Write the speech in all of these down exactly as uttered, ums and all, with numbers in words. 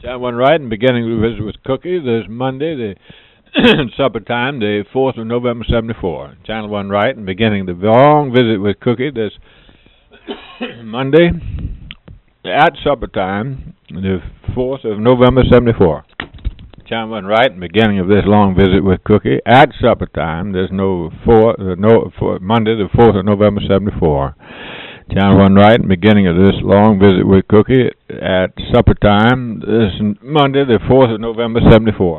That one right, and beginning to visit with Cookie this Monday, the supper time, the fourth of November, seventy-four. Channel one right, and beginning the long visit with Cookie this Monday at supper time, the fourth of November, seventy-four. Channel one right, and beginning of this long visit with Cookie at supper time. There's no four, uh, no for Monday, the fourth of November, seventy-four. Channel one right, and beginning of this long visit with Cookie at supper time. This Monday, the fourth of November, seventy-four.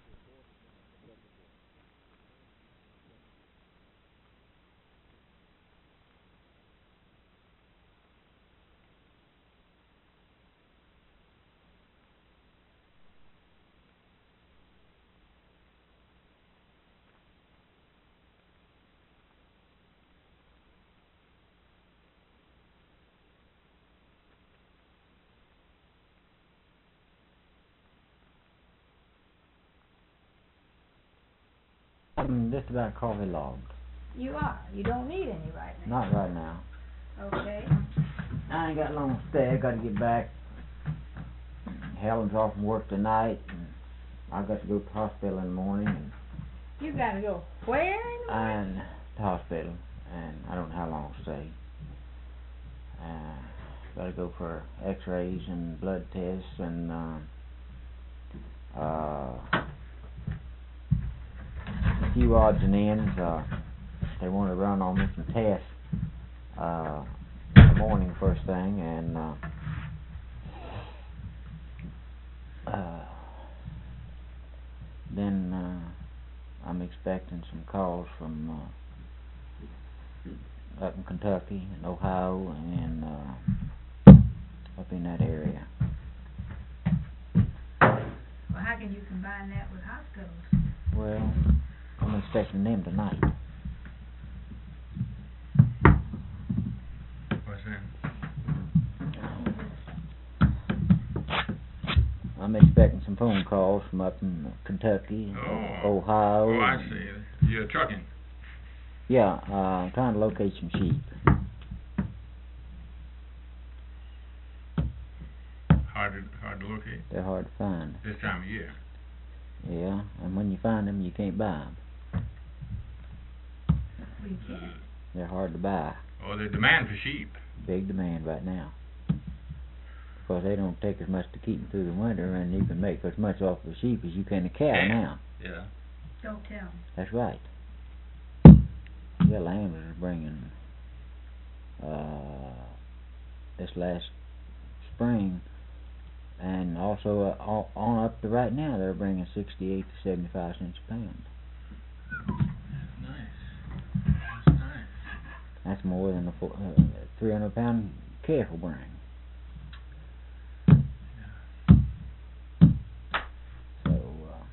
I'm just about coffee logged. You are. You don't need any right now. Not right now. Okay. I ain't got long to stay. I got to get back. Helen's off from work tonight, and I got to go to the hospital in the morning. And You got to go where in the morning? And the hospital, and I don't know how long to stay. Uh, got to go for X-rays and blood tests, and uh, uh, a few odds and ends. Uh, they want to run on me some tests uh, in the morning first thing, and uh, uh, then uh, I'm expecting some calls from uh, up in Kentucky and Ohio and uh, up in that area. Well, how can you combine that with hospitals? Well, I'm expecting them tonight. What's that? I'm expecting some phone calls from up in Kentucky, Oh. Ohio. Oh, I see. You're trucking. Yeah, uh, I'm trying to locate some sheep. Hard to, hard to locate They're hard to find. this time of year. Yeah, and when you find them, you can't buy them. Well, you can't. They're hard to buy. Oh, the demand for sheep. Big demand right now. Because they don't take as much to keep them through the winter, and you can make as much off the sheep as you can a cow Yeah. now. Yeah. Don't tell me. That's right. Yeah, lambs are bringing, uh, this last spring, and also uh, all, on up to right now, they're bringing sixty-eight to seventy-five cents a pound. That's nice. That's nice. That's more than a four, uh, three hundred pound calf will bring. So, uh,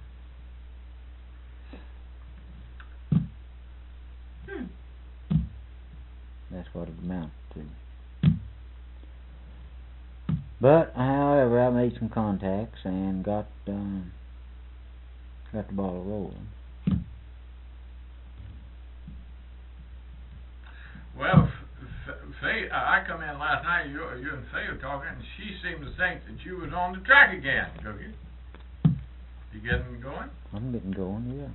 Hmm. that's what it amounts to. But, however, I made some contacts and got um, got the ball rolling. Well, F- F- Faye, I come in last night. You, you and Faye were talking, and she seemed to think that you was on the track again, Cookie. You getting going? I'm getting going, yeah.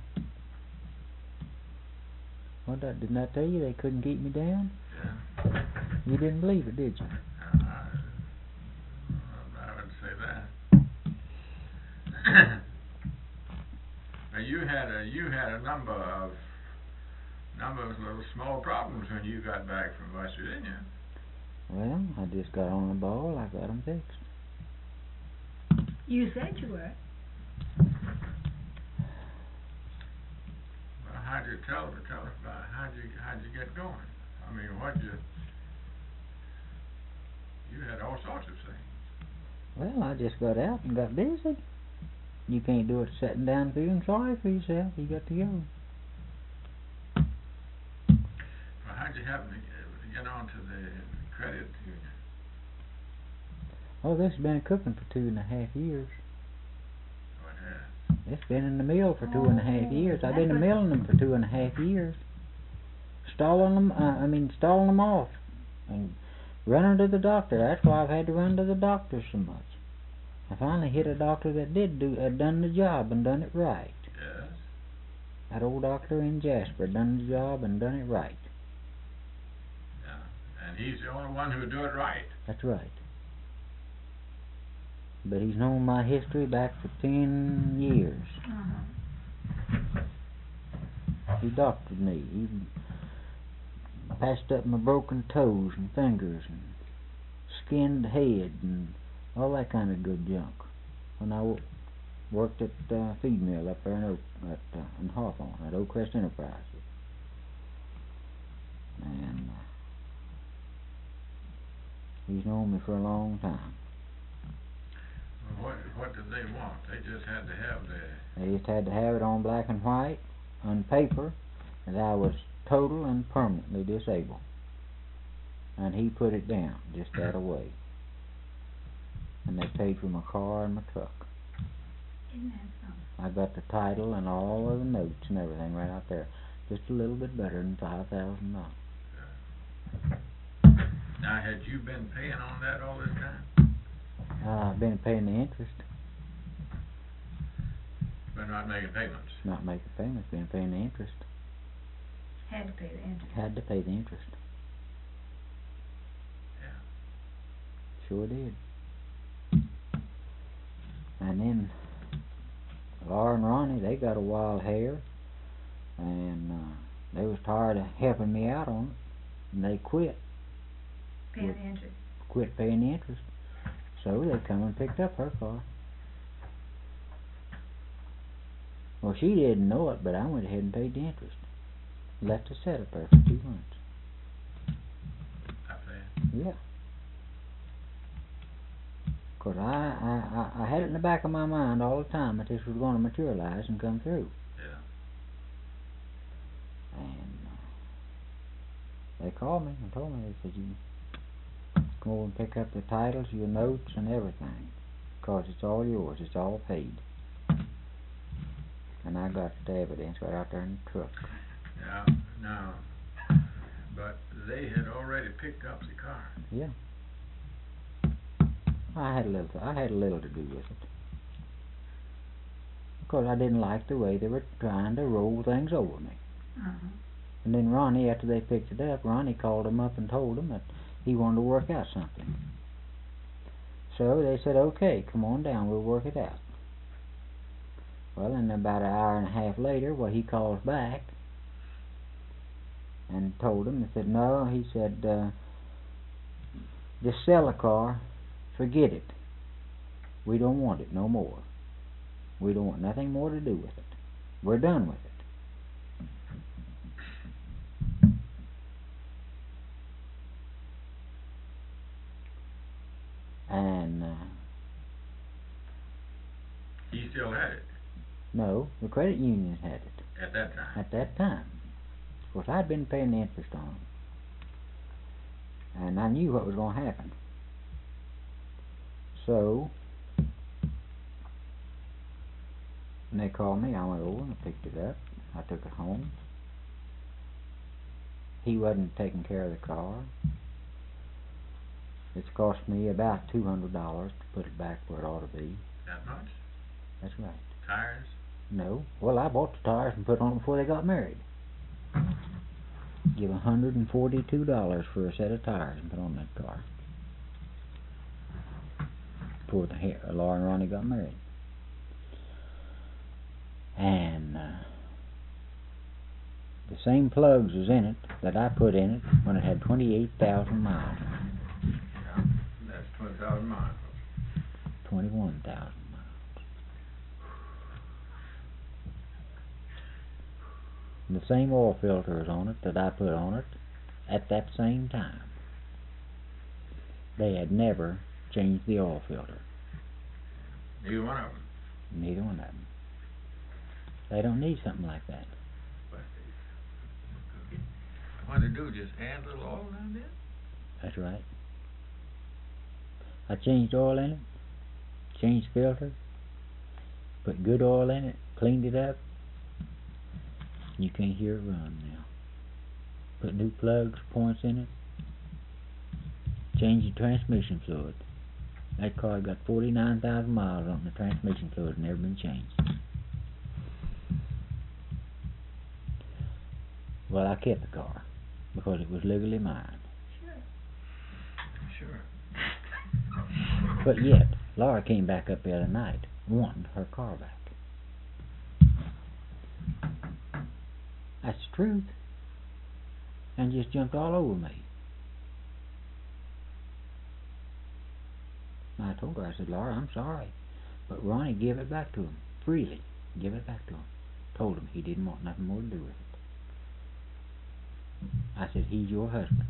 What that, didn't I tell you they couldn't keep me down? Yeah. You didn't believe it, did you? Uh, I, I would say that. Now you had a you had a number of number of little small problems when you got back from West Virginia. Well, I just got on the ball. I got them fixed. You said you were. Well, how'd you tell tell us about it? How'd you how'd you get going? I mean, what you you had all sorts of things. Well, I just got out and got busy. You can't do it sitting down feeling sorry for yourself. You got to go. Well, how'd you happen to get- get on to the credit union? Oh, this has been cooking for two and a half years. What has? It's been in the mill for two and a half years. I've been milling them for two and a half years. Stalling them, uh, I mean, stalling them off. And running to the doctor. That's why I've had to run to the doctor so much. I finally hit a doctor that did do, uh, done the job and done it right. Yes. That old doctor in Jasper done the job and done it right. Yeah. And he's the only one who would do it right. That's right. But he's known my history back for ten years. Uh-huh. He doctored me. He patched up my broken toes and fingers and skinned head and all that kind of good junk. When I w- worked at uh, feed mill up there in Oak, at uh, in Hawthorne at Oak Crest Enterprises, and uh, he's known me for a long time. Well, what what did they want? They just had to have the. They just had to have it on black and white, on paper, that I was total and permanently disabled. And he put it down just that away. And they paid for my car and my truck. Isn't that something? I got the title and all of the notes and everything right out there. Just a little bit better than five thousand dollars. Now, had you been paying on that all this time? Uh, I've been paying the interest. But not making payments? Not making payments, been paying the interest. Had to pay the interest. Had to pay the interest. Yeah. Sure did. And then Laura and Ronnie, they got a wild hair, and uh, they was tired of helping me out on it, and they quit. Paying Quit. the interest. Quit paying the interest. So they come and picked up her car. Well, she didn't know it, but I went ahead and paid the interest. Left it set up there for two months. Not bad. Yeah. Cause I, I, I, I had it in the back of my mind all the time that this was going to materialize and come through. Yeah. And uh, they called me and told me, they said, you go and pick up the titles, your notes, and everything. Cause it's all yours, it's all paid. And I got the evidence right out there in the truck. Yeah, no. But they had already picked up the car. Yeah. I had a little, I had a little to do with it. Because I didn't like the way they were trying to roll things over me. Uh-huh. And then Ronnie, after they picked it up, Ronnie called him up and told him that he wanted to work out something. So they said, okay, come on down, we'll work it out. Well, then about an hour and a half later, well, he calls back and told him, he said, no, he said, uh, just sell the car, forget it. We don't want it no more. We don't want nothing more to do with it. We're done with it. And, uh, He still had it no, the credit union had it at that time. at that time. Of course, I'd been paying the interest on it. And I knew what was going to happen. So, when they called me, I went over and I picked it up. I took it home. He wasn't taking care of the car. It's cost me about two hundred dollars to put it back where it ought to be. That much? That's right. Tires? No. Well, I bought the tires and put on them before they got married. Give one hundred forty-two dollars for a set of tires and put on that car. Before the hair, Laura and Ronnie got married. And uh, the same plugs was in it that I put in it when it had twenty-eight thousand miles. Yeah. That's twenty thousand miles. twenty-one thousand miles. And the same oil filters on it that I put on it at that same time. They had never changed the oil filter. Neither one of them. Neither one of them. They don't need something like that. But what they do, just add a little oil down there? That's right. I changed oil in it, changed filter, put good oil in it, cleaned it up. You can't hear it run now. Put new plugs, points in it, change the transmission fluid. That car got forty-nine thousand miles on it, and the transmission fluid never been changed. Well, I kept the car because it was legally mine. Sure. Sure. But yet, Laura came back up the other night wanting her car back. That's the truth. And just jumped all over me. And I told her, I said, Laura, I'm sorry, but Ronnie give it back to him. Freely. Give it back to him. Told him he didn't want nothing more to do with it. I said, he's your husband.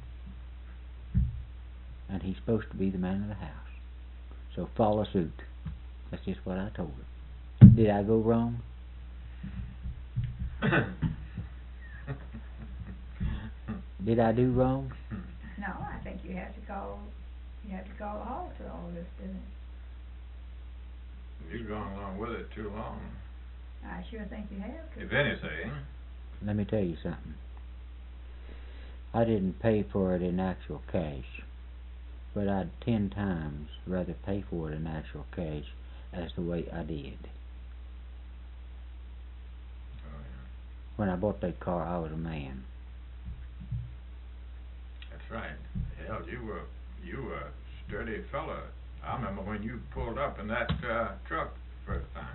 And he's supposed to be the man of the house. So follow suit. That's just what I told her. Did I go wrong? Did I do wrong? No, I think you have to call, you have to call a halt to all this business. You've gone along with it too long. I sure think you have. If anything. Let me tell you something. I didn't pay for it in actual cash, but I'd ten times rather pay for it in actual cash as the way I did. Oh, yeah. When I bought that car, I was a man. That's right. Hell, you were you were a sturdy fella. I remember when you pulled up in that uh, truck first time.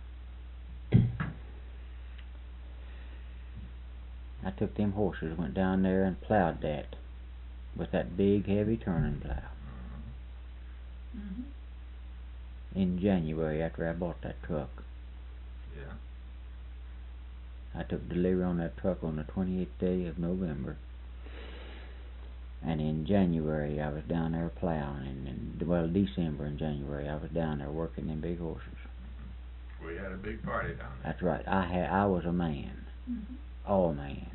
I took them horses, went down there and plowed that with that big, heavy turning plow Uh-huh. Mm-hmm. in January after I bought that truck. Yeah. I took delivery on that truck on the twenty-eighth day of November. And in January, I was down there plowing. And in, well, December and January, I was down there working them big horses. We had a big party down there. That's right. I had. I was a man. Mm-hmm. All man.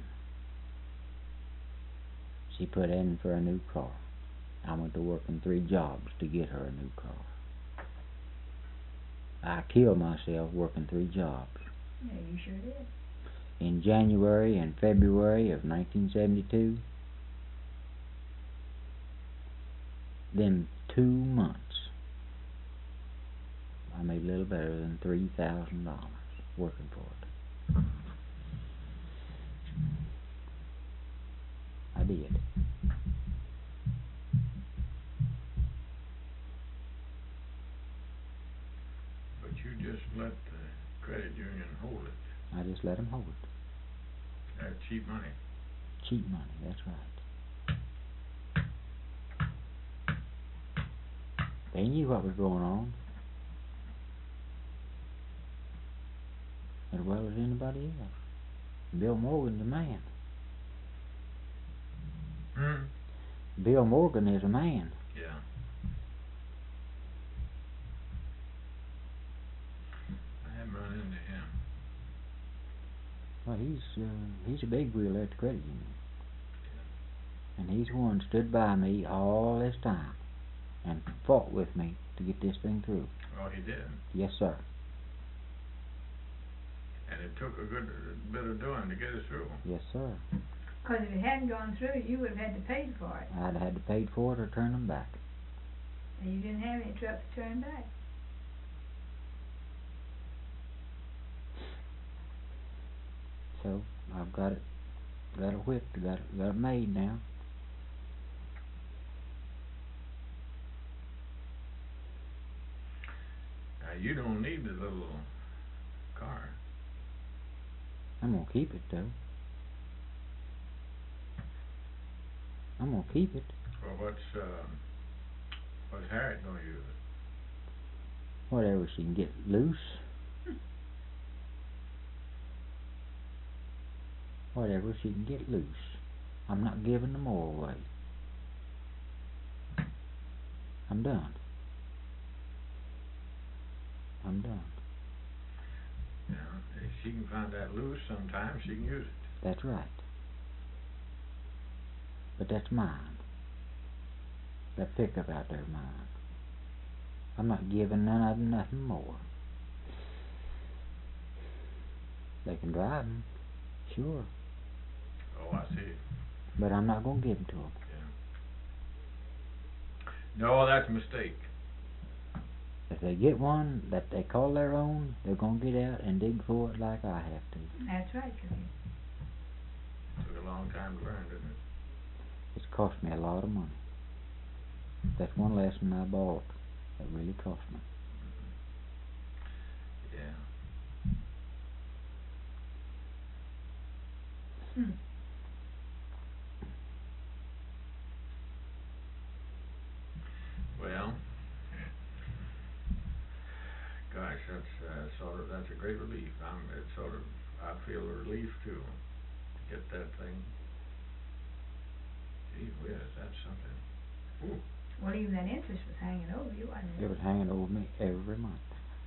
She put in for a new car. I went to work in three jobs to get her a new car. I killed myself working three jobs. Yeah, you sure did. In January and February of nineteen seventy-two, them two months, I made a little better than three thousand dollars working for it. I did. But you just let the credit union hold it. I just let them hold it. That's cheap money. Cheap money, that's right. They knew what was going on as well as anybody else. Bill Morgan's a man. Hmm? Bill Morgan is a man. Yeah. I haven't run into him. Well, he's uh, he's a big wheel at the credit union. And he's the one stood by me all this time and fought with me to get this thing through. Oh, he did. Yes, sir. And it took a good bit of doing to get us through. Yes, sir. Because if it hadn't gone through, you would have had to pay for it. I'd have had to pay for it or turn them back. And you didn't have any trucks to turn back. So I've got it, got it whipped, got it, got it made now. Now, you don't need the little car. I'm gonna keep it though. I'm gonna keep it. Well, what's, um, what's Harriet gonna use it? Whatever she can get loose. Whatever she can get loose. I'm not giving them all away. I'm done. I'm done. You know, if she can find that loose sometime, she can use it. That's right. But that's mine. That pickup out there is mine. I'm not giving none of them nothing more. They can drive them, sure. Oh, I see. But I'm not going to give them to them. Yeah. No, that's a mistake. if they get one that they call their own, they're gonna get out and dig for it like I have to. That's right, Cookie. Took a long time to learn, didn't it? It's cost me a lot of money. That's one lesson I bought that really cost me. Yeah. Hmm. Well, gosh, that's uh, sort of that's a great relief. I'm it's sort of I feel a relief too to get that thing. Gee whiz, that's something. Ooh. Well, even that interest was hanging over you, wasn't it? It was hanging over me every month.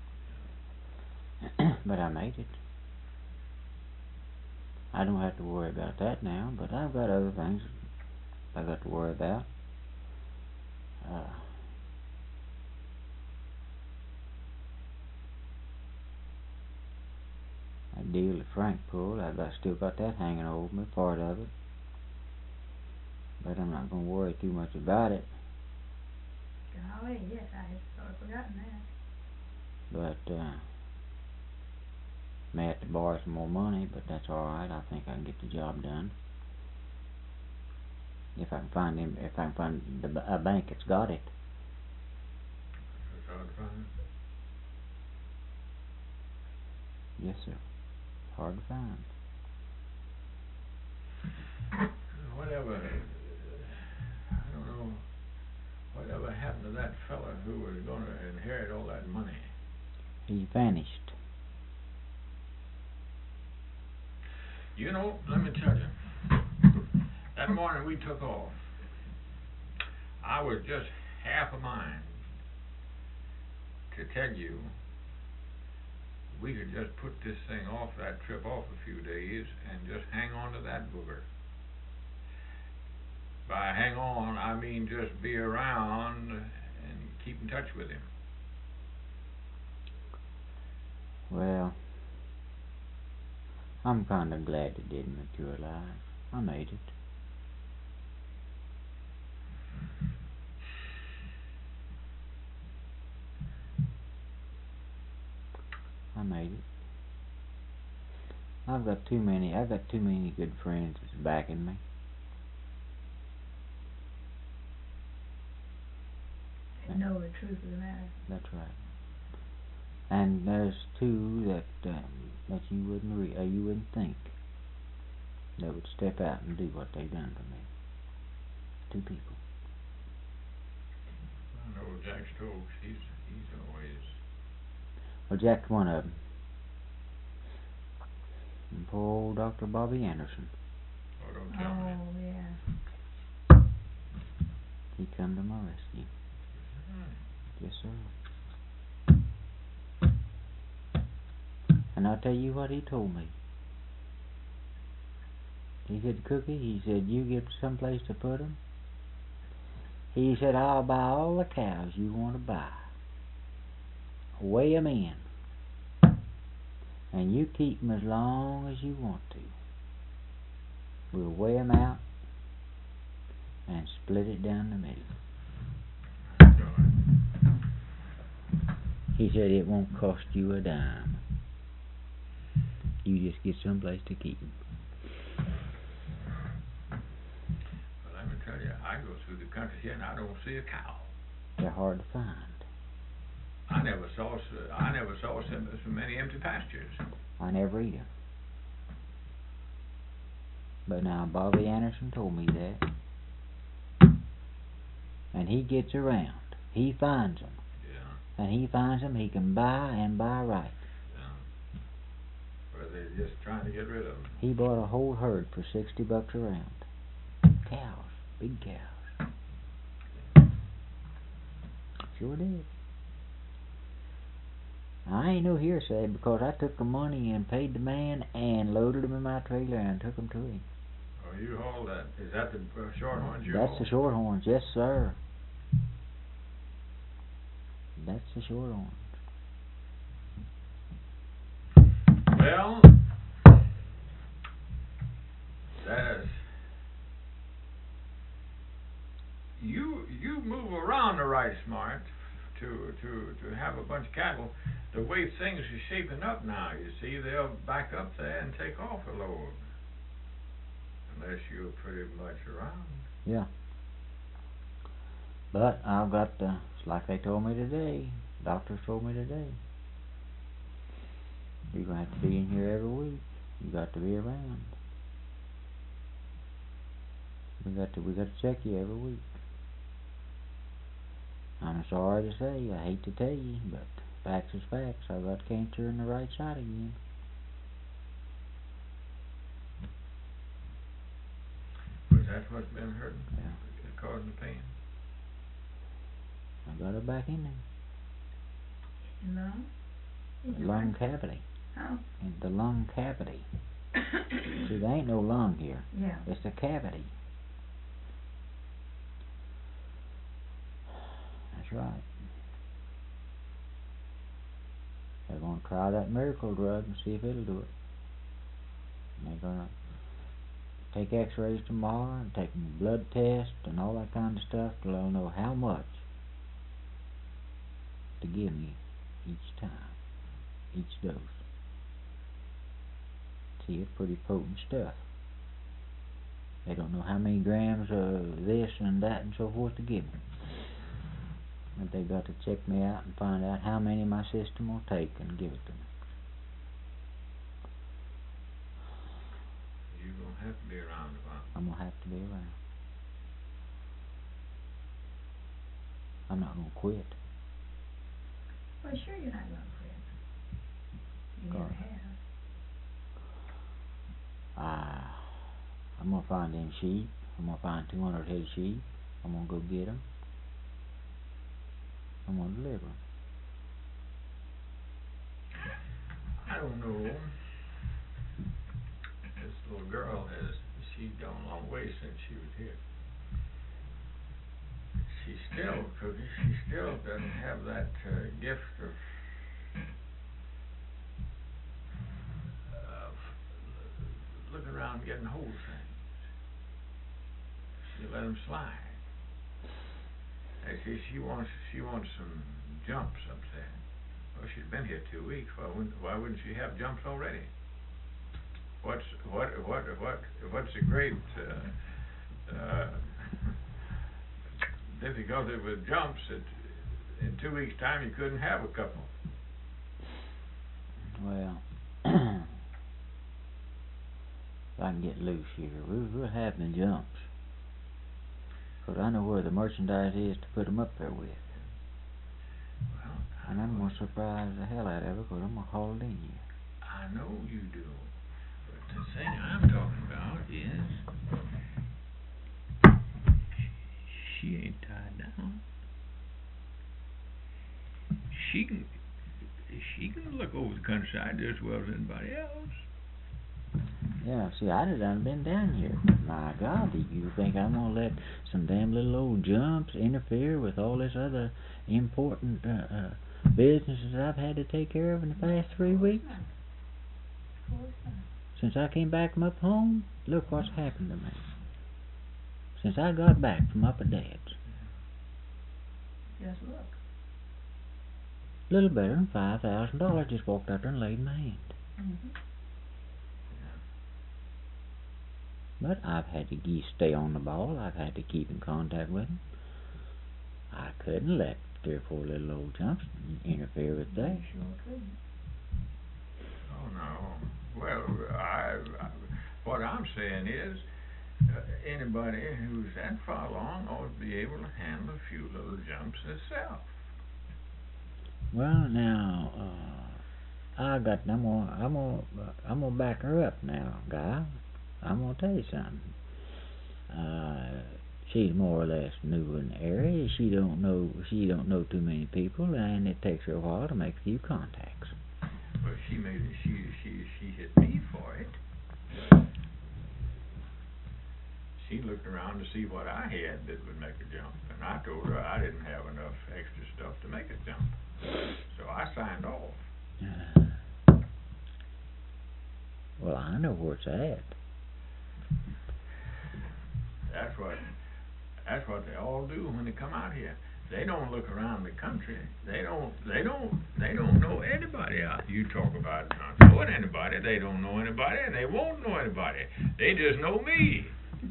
But I made it. I don't have to worry about that now, but I've got other things I've got to worry about. Uh, that deal that Frank pulled, I've got, still got that hanging over me, part of it. But I'm not going to worry too much about it. Golly, yes, I had sort of forgotten that. But, uh, may have to borrow some more money, but that's alright. I think I can get the job done. If I can find him, if I can find the, a bank that's got it. It's hard to find. Yes, sir. Hard to find. Whatever, I don't know, whatever happened to that fella who was going to inherit all that money? He vanished. You know, let me tell you, that morning we took off, I was just half a mind to tell you we could just put this thing off, that trip off a few days, and just hang on to that booger. By hang on, I mean just be around and keep in touch with him. Well, I'm kind of glad it didn't materialize. I made it. I made it. I've got too many, I've got too many good friends that's backing me. And know the truth of the matter. That's right. And there's two that um, that you wouldn't re- uh, you wouldn't think that would step out and do what they done to me. Two people. I know Jack Stokes, he's, he's always... Well, Jack's one of them. And poor old Doctor Bobby Anderson. Oh, don't tell me. Oh, yeah. He come to my rescue. Hmm. Yes, sir. And I'll tell you what he told me. He said, Cookie, he said, you get someplace to put 'em. He said, I'll buy all the cows you want to buy. Weigh 'em in. And you keep 'em as long as you want to. We'll weigh 'em out and split it down the middle. He said it won't cost you a dime. You just get someplace to keep 'em. Well, let me tell you, I go through the country here and I don't see a cow. They're hard to find. I never saw so, I never saw so, so many empty pastures. I never either. But now Bobby Anderson told me that. And he gets around. He finds them. Yeah. And he finds them he can buy and buy right. Yeah. Or they're just trying to get rid of them. He bought a whole herd for sixty bucks a round. Cows. Big cows. Sure did. I ain't no hearsay because I took the money and paid the man and loaded them in my trailer and took them to him. Oh, you hauled that. Is that the uh, shorthorns you That's hauled? the shorthorns, yes sir. That's the shorthorns. Well, that's... You, you move around the right smart to to to have a bunch of cattle, the way things are shaping up now, you see, they'll back up there and take off a load, unless you're pretty much around. Yeah. But I've got to, it's like they told me today, doctors told me today, you're going to have to be in here every week. You got to be around. We got to, we got to check you every week. I'm sorry to say, I hate to tell you, but facts is facts. I've got cancer in the right side again. Was that what's been hurting? Yeah. Causing the pain? I got it back in there. In lung? The lung cavity. Oh. In the lung cavity. See, there ain't no lung here. Yeah. It's a cavity. That's right. They're going to try that miracle drug and see if it'll do it. And they're going to take x-rays tomorrow and take blood tests and all that kind of stuff till they'll know how much to give me each time, each dose. See, it's pretty potent stuff. They don't know how many grams of this and that and so forth to give me. But they got to check me out and find out how many my system will take and give it to me. You're going to have to be around a while. I'm going to have to be around. I'm not going to quit. Well, sure you're not going to quit. You God. never have. Ah, I'm going to find them sheep. I'm going to find two hundred head of sheep. I'm going to go get them. I'm going to deliver them. I don't know. This little girl has, she's gone a long way since she was here. She still, Cookie, she still doesn't have that uh, gift of, of looking around and getting hold of things. She let them slide. Actually, she wants she wants some jumps up there. Well, she's been here two weeks. Why wouldn't why wouldn't she have jumps already? What's what what what what's the great uh, uh, difficulty with jumps that in two weeks' time you couldn't have a couple? Well, if I can get loose here, we'll, we'll have the jumps. Because I know where the merchandise is to put them up there with. Well, and I'm going to surprise the hell out of it because I'm going to haul it in here. I know you do. But the thing I'm talking about is she ain't tied down. She can she can look over the countryside just as well as anybody else. Yeah, see, I done been down here. My God, do you think I'm going to let some damn little old jumps interfere with all this other important uh, uh, businesses I've had to take care of in the past three weeks? Of course not. Since I came back from up home, look what's happened to me. Since I got back from up at Dad's. Just look. Little better than five thousand dollars just walked out there and laid in my hand. Mm-hmm. But I've had to ge- stay on the ball. I've had to keep in contact with them. I couldn't let three or four little old jumps interfere with that. You sure couldn't. Oh no. Well, I, I what I'm saying is, uh, anybody who's that far along ought to be able to handle a few little jumps themselves. Well, now, uh, I got. I'm gonna. I'm gonna. Uh, I'm gonna back her up now, guy. I'm gonna tell you something. Uh, she's more or less new in the area. She don't know. She don't know too many people, and it takes her a while to make a few contacts. Well, she made it. She she she hit me for it. She looked around to see what I had that would make a jump, and I told her I didn't have enough extra stuff to make a jump. So I signed off. Uh, well, I know where it's at. That's what that's what they all do when they come out here. They don't look around the country. They don't. They don't. They don't know anybody out. You talk about not knowing anybody. They don't know anybody, and they won't know anybody. They just know me.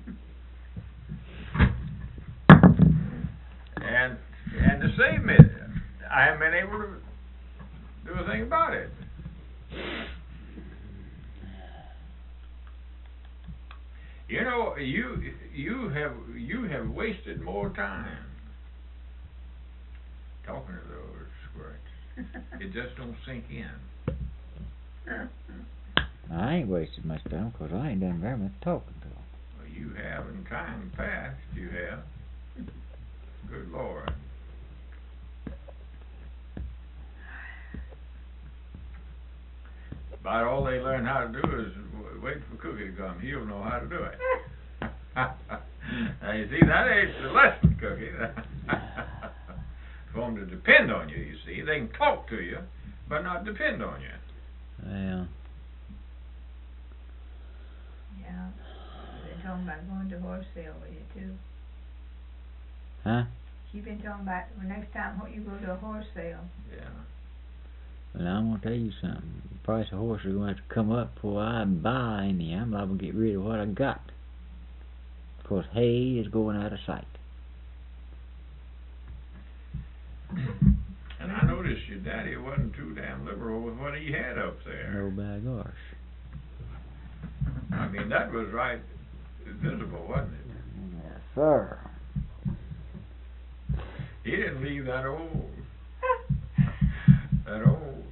And and to save me, I haven't been able to do a thing about it. You know, you you have you have wasted more time talking to those squirts. It just don't sink in. I ain't wasted much time, 'cause I ain't done very much talking to them. Well, you have in time past. You have. Good Lord. About all they learn how to do is w- wait for Cookie to come. He'll know how to do it. Now, you see, that ain't the lesson, Cookie. For them to depend on you, you see. They can talk to you, but not depend on you. Well, Yeah. They're talking about going to horse sale with you too. huh? She's been talking about the next time what you go to a horse sale. Yeah. Well, I'm gonna tell you something. The price of horses is going to have to come up before I buy any. I'm liable to get rid of what I got. Because hay is going out of sight. And I noticed your daddy wasn't too damn liberal with what he had up there. No by gosh. I mean, that was right visible, wasn't it? Yes, sir. He didn't leave that old, that old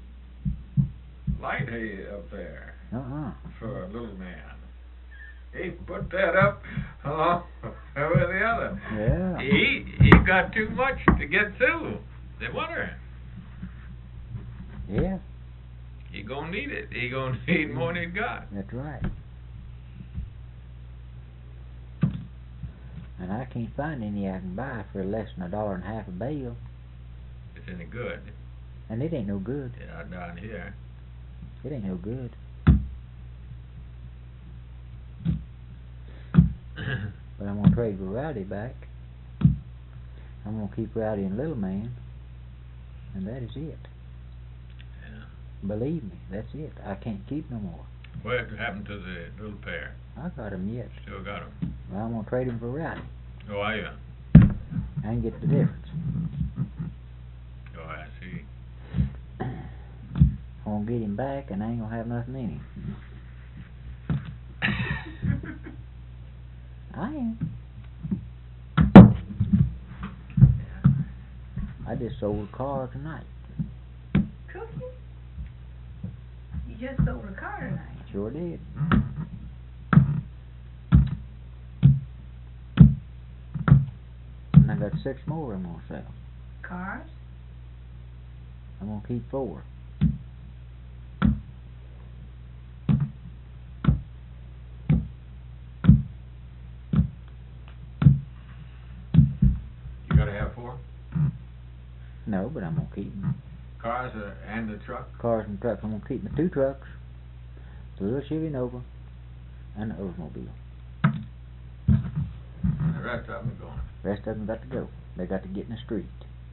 light hay up there Uh-uh. for a little man. He put that up along with the other. Yeah. He he got too much to get through the winter. Yeah, He gonna need it. He gonna need more than he got. that's right. And I can't find any I can buy for less than a dollar and a half a bale. It's any good. And it ain't no good. Yeah, down here. It ain't no good. But I'm gonna trade for Rowdy back. I'm gonna keep Rowdy and Little Man. And that is it. Yeah. Believe me, that's it. I can't keep no more. What happened to the little pair? I got 'em yet. Still got them. Well, I'm gonna trade 'em for Rowdy. Oh, are you? I can get the difference. Oh, I see. I'm gonna get him back, and I ain't gonna have nothing in him. I am. I just sold a car tonight. Cookie? You just sold a car tonight. Sure did. And I got six more I'm gonna sell. Cars? I'm gonna keep four. You gotta have four No, but I'm gonna keep 'em. cars uh, and the truck. Cars and trucks. I'm gonna keep my two trucks, the little Chevy Nova, and the Oldsmobile. And the rest of them are going. The rest of them got to go. They got to get in the street.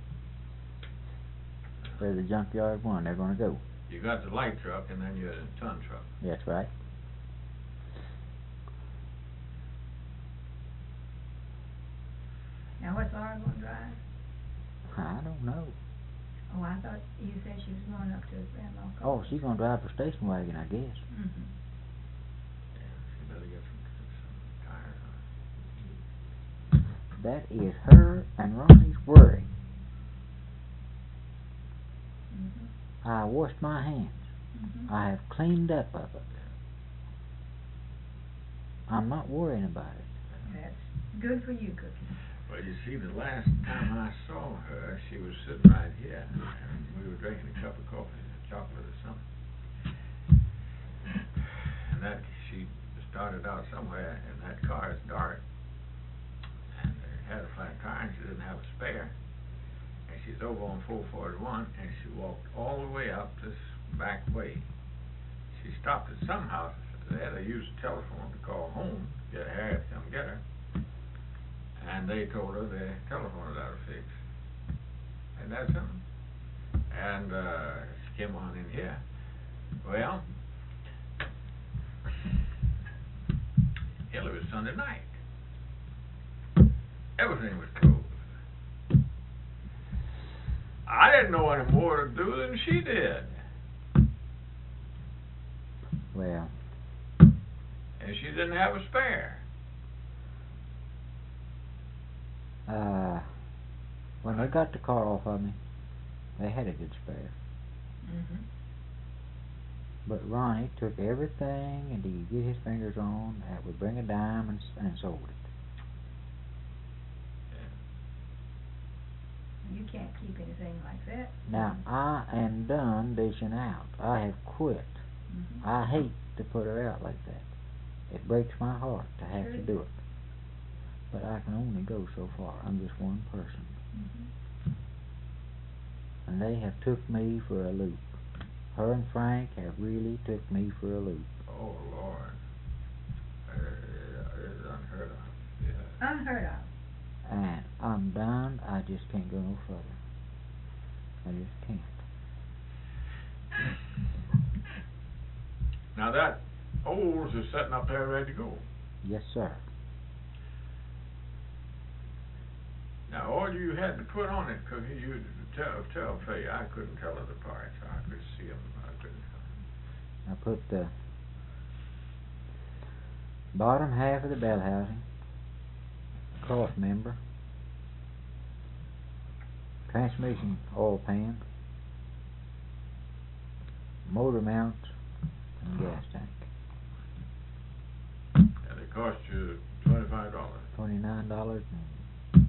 Where the junkyard one, they're gonna go. You got the light truck and then your ton truck. That's right. Now what's Laura gonna drive? I don't know. Oh, I thought you said she was going up to Grandma. Oh, she's gonna drive her station wagon, I guess. Mm-hmm. Yeah, she better get some, some tires on. That is her and Ronnie's worry. Mm-hmm. I washed my hands. Mm-hmm. I have cleaned up of it. I'm not worrying about it. That's good for you, Cookie. Well, you see, the last time I saw her, she was sitting right here, and we were drinking a cup of coffee and chocolate or something. And that, she started out somewhere, and that car is dark, and they had a flat tire, and she didn't have a spare. And she's over on four forty-one, and she walked all the way up this back way. She stopped at some house there. They used the telephone to call home, get Harry to come get her. And they told her their telephone was out of fix. And that's him. And uh, she came on in here. Well, hell, it was Sunday night. Everything was closed. I didn't know any more to do than she did. Well. And she didn't have a spare. Uh, when they got the car off of me, they had a good spare. Mm-hmm. But Ronnie took everything and he could get his fingers on that would bring a dime and, and sold it. You can't keep anything like that. Now, I am done dishing out. I have quit. Mm-hmm. I hate to put her out like that. It breaks my heart to have Sure. to do it. But I can only go so far. I'm just one person. Mm-hmm. And they have took me for a loop. Her and Frank have really took me for a loop. Oh, Lord. Uh, it's unheard of. Yeah. Unheard of. And I'm done. I just can't go no further. I just can't. Now that Olds is sitting up there ready to go. Yes, sir. Now all you had to put on it, Cookie, you tell tell Faye I couldn't tell her the parts. I could see them. I couldn't tell them. I put the bottom half of the bell housing, cross member, transmission oil pan, motor mounts, and gas tank. And it cost you twenty-five dollars. Twenty-nine dollars and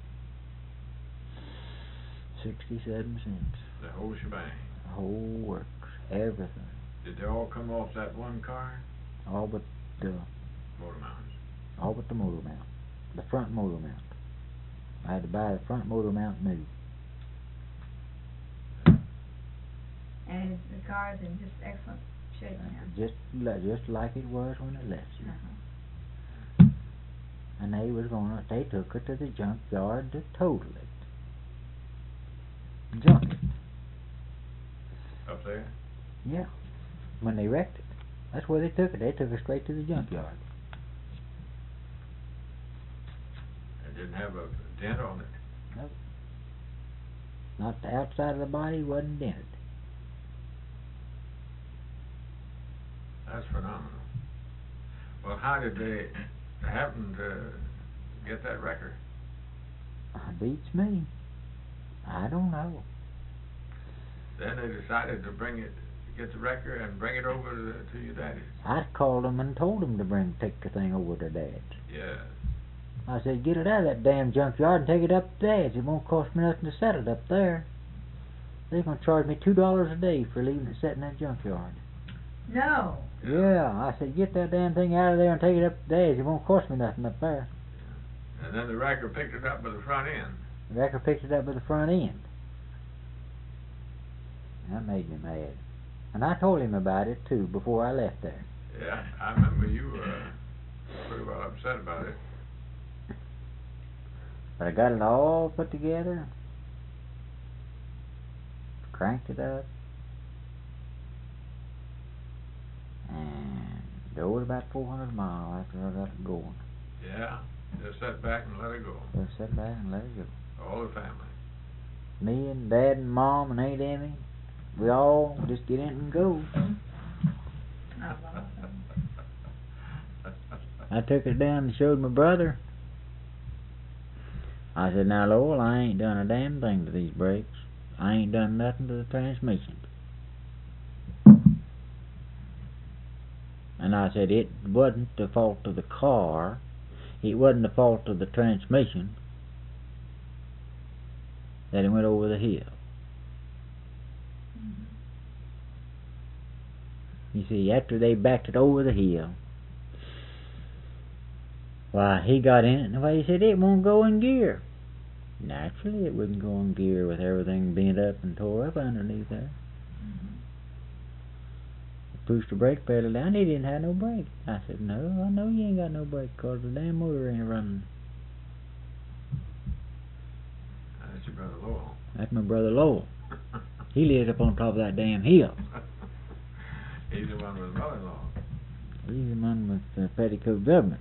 sixty-seven cents. The whole shebang. The whole works, everything, Did they all come off that one car? all but the Motor mounts. all but the motor mount, the front motor mount. I had to buy the front motor mount new. And it's- the car's in just excellent shape now. Just li- just like it was when it left you. Uh-huh. And they was gonna, they took it to the junkyard to total it. Junk it. Up there? Yeah. When they wrecked it. That's where they took it. They took it straight to the junkyard. It didn't have a dent on it. Nope. Not the outside of the body wasn't dented. That's phenomenal. Well, how did they happen to get that record? Beats me. I don't know. Then they decided to bring it, get the record and bring it over to, to your daddy's. I called them and told them to bring, take the thing over to Dad's. Yes. I said, get it out of that damn junkyard and take it up to Dad's. It won't cost me nothing to set it up there. They're going to charge me two dollars a day for leaving it set in that junkyard. No. Yeah, I said, get that damn thing out of there and take it up to Dad's. It won't cost me nothing up there. And then the wrecker picked it up by the front end. The wrecker picked it up with the front end. That made me mad. And I told him about it, too, before I left there. Yeah, I remember you were pretty well upset about it. But I got it all put together, cranked it up, and drove it about four hundred miles after I got it going. Yeah, just sat back and let it go. Just sat back and let it go. All the family. Me and Dad and Mom and Aunt Emmy, we all just get in and go. That's awesome. I took it down and showed my brother. I said, now, Lowell, I ain't done a damn thing to these brakes. I ain't done nothing to the transmission. And I said, it wasn't the fault of the car. It wasn't the fault of the transmission that it went over the hill. Mm-hmm. You see, after they backed it over the hill, why, he got in it, and why, he said, it won't go in gear. Naturally, it wouldn't go in gear with everything bent up and tore up underneath there. Mm-hmm. Pushed the brake pedal down, he didn't have no brake. I said, no, I know you ain't got no brake, 'cause the damn motor ain't running. That's your brother Lowell. That's my brother Lowell. He lives up on top of that damn hill. He's the one with mother-in-law. He's the one with the petticoat government.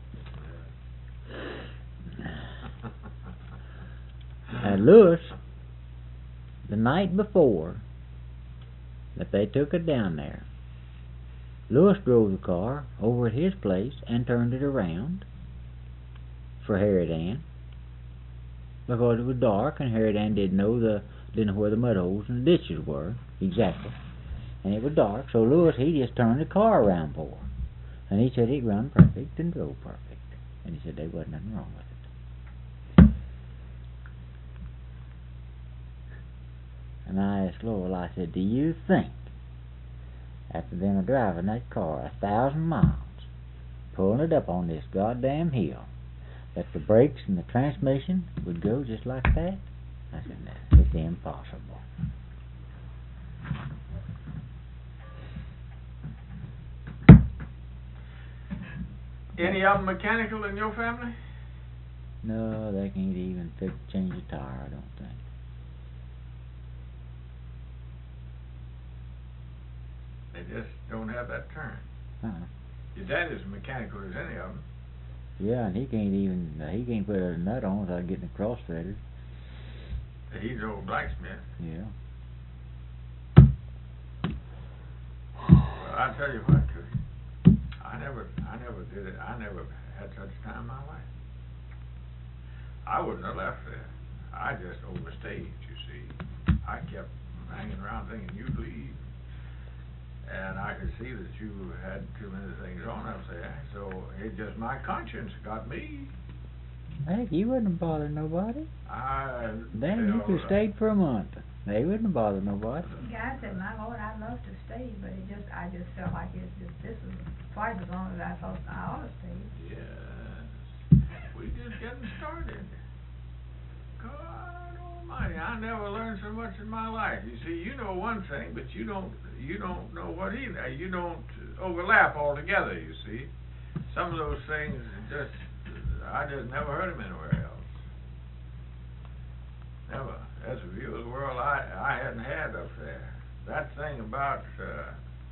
At Lewis, the night before that they took it down there, Lewis drove the car over at his place and turned it around for Harriet Ann, because it was dark and Harriet Ann didn't know the didn't know where the mud holes and the ditches were exactly, and it was dark. So Lewis, he just turned the car around for her, and he said he'd run perfect and drove perfect, and he said there wasn't nothing wrong with it. And I asked Lowell, I said, do you think, after them driving that car a thousand miles, pulling it up on this goddamn hill, that the brakes and the transmission would go just like that? I said, no, it's impossible. Any of them mechanical in your family? No, they can't even fix, change a tire, I don't think. They just don't have that turn. Uh-uh. Your dad is mechanical as any of them. Yeah, and he can't even, uh, he can't put a nut on without getting it cross-threaded. He's an old blacksmith. Yeah. Well, I tell you what, Cookie, I never, I never did it. I never had such a time in my life. I wouldn't have left there. I just overstayed, you see. I kept hanging around thinking you'd leave. And I could see that you had too many things on up there, so it just, my conscience got me. Heck, you wouldn't have bothered nobody. I... Then you could have stayed for a month. They wouldn't have bothered nobody. The guy said, my Lord, I'd love to stay, but it just, I just felt like it's just, this is twice as long as I thought I ought to stay. Yes. We just getting started. God almighty, I never learned so much in my life. You see, you know one thing, but you don't, you don't know what he knows. You don't overlap altogether, you see. Some of those things just, I just never heard them anywhere else. Never. That's a view of the world I, I hadn't had up there. That thing about uh,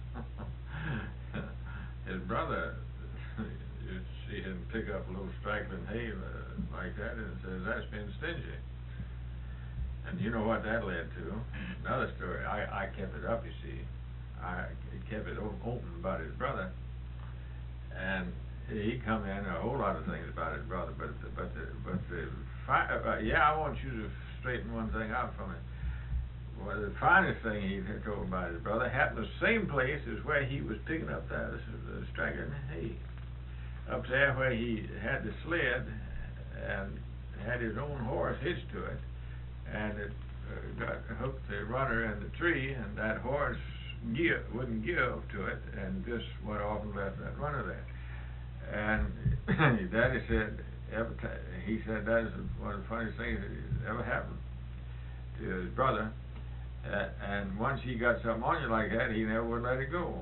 his brother, you see him pick up a little straggling hay uh, like that and says, that's been stingy. And you know what that led to. Another story, I, I kept it up, you see. I kept it open about his brother. And he come in a whole lot of things about his brother, but the, but the, but the fi uh, yeah, I want you to straighten one thing out for me. Well, the finest thing he told about his brother happened the same place as where he was picking up that uh, straggling hay. Up there where he had the sled and had his own horse hitched to it, and it uh, got hooked the runner in the tree, and that horse give, wouldn't give to it, and just went off and left that runner there. And Daddy said, every time, he said that is one of the funniest things that ever happened to his brother. Uh, and once he got something on you like that, he never would let it go.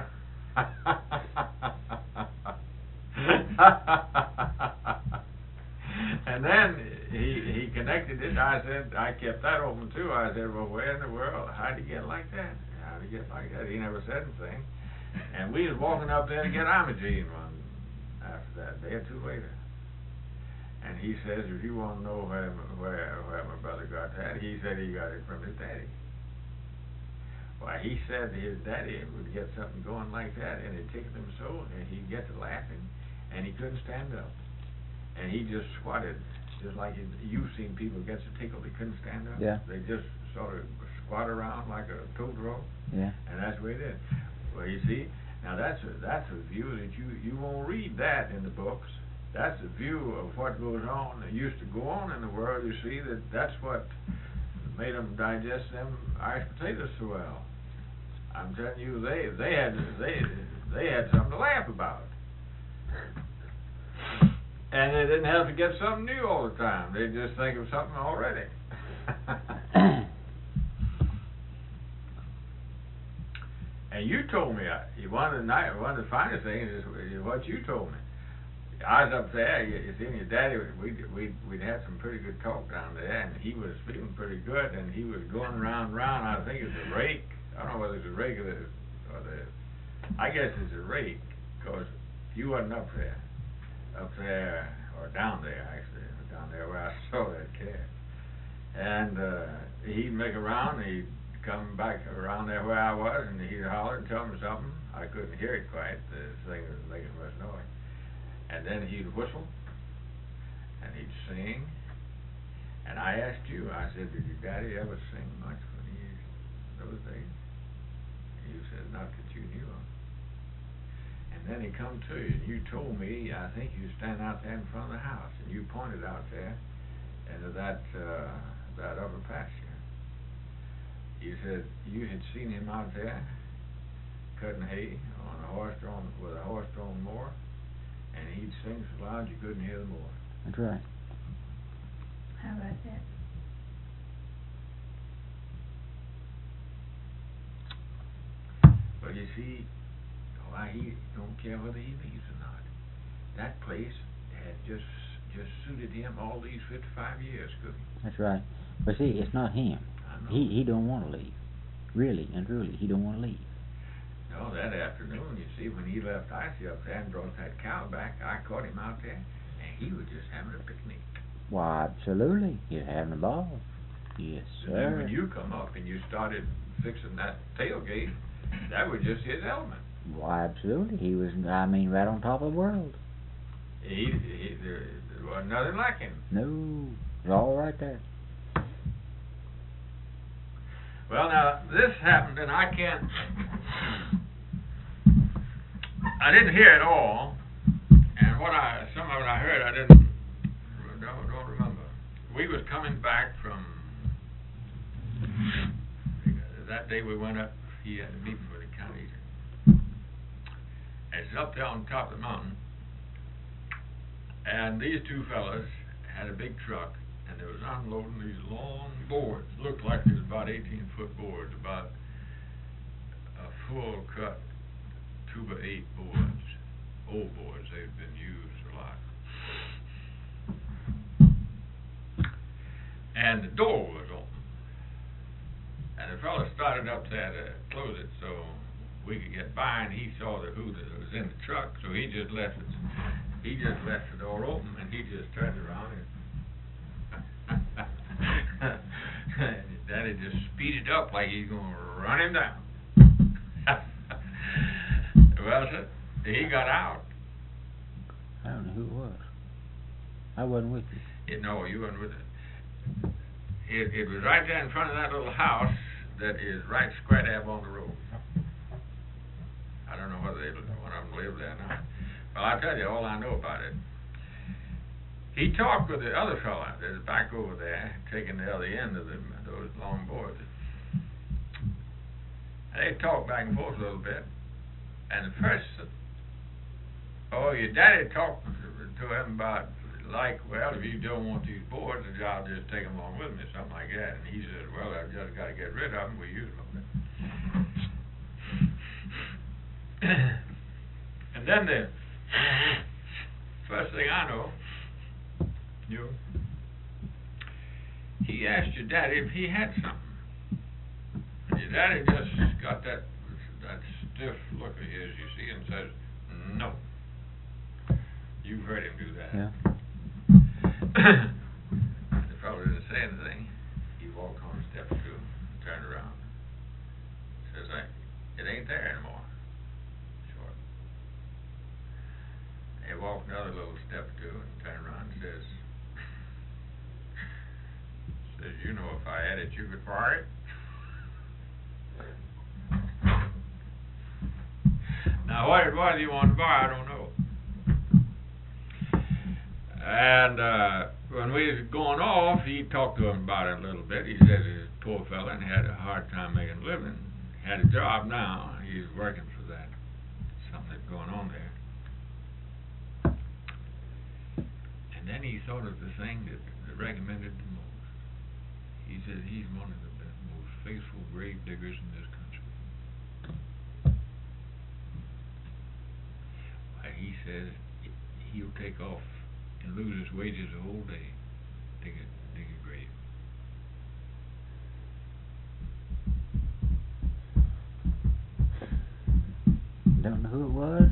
And then he he connected it. I said, I kept that open too. I said, well, where in the world? How'd he get like that? How'd he get like that? He never said anything. And we was walking up there to get Imogene one after that, day or two later. And he says, if you want to know where, where, where my brother got that, he said he got it from his daddy. Why, he said his daddy would get something going like that, and it tickled him so, and he'd get to laughing, and he couldn't stand up. And he just squatted, just like it, you've seen people get so tickled they couldn't stand up. Yeah. They just sort of squat around like a toad rope. Yeah. And that's the way it is. Well, you see, now that's a, that's a view that you, you won't read that in the books. That's a view of what goes on, that used to go on in the world. You see, that that's what made them digest them Irish potatoes so well. I'm telling you, they they had they they had something to laugh about, and they didn't have to get something new all the time. They just think of something already. And you told me, uh, one of the night, one of the finest things is what you told me. I was up there, you, you see, and your daddy, we'd, we'd, we'd had some pretty good talk down there, and he was feeling pretty good, and he was going round and round, I think it's a rake, I don't know whether it's a rake or the, or the, I guess it's a rake, because you wasn't up there, up there, or down there, actually, down there where I saw that cat. And, uh, he'd make a round, and he'd come back around there where I was, and he'd holler and tell me something. I couldn't hear it quite, the thing was making much noise. And then he'd whistle, and he'd sing, and I asked you, I said, did your daddy ever sing much when he used those days? And you said, not that you knew of. And then he come to you, and you told me, I think you stand out there in front of the house, and you pointed out there into that, uh, that upper pasture. You said you had seen him out there cutting hay on a horse-drawn, with a horse-drawn mower, and he'd sing so loud you couldn't hear the mower. That's right. How about that? But you see, why he don't care whether he leaves or not. That place had just just suited him all these fifty-five years, Cookie. That's right. But see, it's not him. I know. He he don't want to leave. Really and truly, he don't want to leave. No, that afternoon, you see, when he left Icy up there and brought that cow back, I caught him out there, and he was just having a picnic. Why, absolutely. He's having a ball. Yes, And then sir. when you come up and you started fixing that tailgate, that was just his element. Why, absolutely. He was, I mean, right on top of the world. He, he there, there wasn't nothing like him. No, it's all right there. Well, now, this happened, and I can't... I didn't hear it all, and what I... Some of it I heard, I didn't... Don't, don't remember. We was coming back from... That day we went up, he had a meeting with the county. It's up there on top of the mountain, and these two fellas had a big truck, and they was unloading these long boards. Looked like they was about eighteen foot boards, about a full cut two by eight boards, old boards. They'd been used a lot. And the door was open, and the fella started up there to close it so we could get by, and he saw the who that was in the truck, so he just left it. He just left the door open, and he just turned around and Daddy just speeded up like he's going to run him down. Well, sir, he got out. I don't know who it was. I wasn't with you. It, no, you weren't with it. it. It was right there in front of that little house that is right square dab on the road. I don't know whether they, one of them lived there or not. Well, I'll tell you all I know about it. He talked with the other fella that's back over there, taking the other end of the, those long boards. And they talked back and forth a little bit. And the first, oh, your daddy talked to him about, like, well, if you don't want these boards, I'll just take them along with me, something like that. And he said, well, I've just got to get rid of them. We use them up there. And then the first thing I know, you know, he asked your daddy if he had something. And your daddy just got that that stiff look of his, you see, and says, no. You've heard him do that. Yeah. The fellow didn't say anything. He walked on a step or two and turned around. Says, I, it ain't there anymore. Short. He walked another little step or two and turned around and says, says, you know, if I had it, you could fire it. Now, what it was he wanted to buy, I don't know. And uh, when we was going off, he talked to him about it a little bit. He said he's a poor fella and had a hard time making a living. Had a job now. He's working for that. Something that's going on there. And then he thought of the thing that, that recommended the most. He said he's one of the best, most faithful grave diggers in this country. Why, he says he he'll take off and lose his wages the whole day. Dig a, dig a grave. Don't know who it was.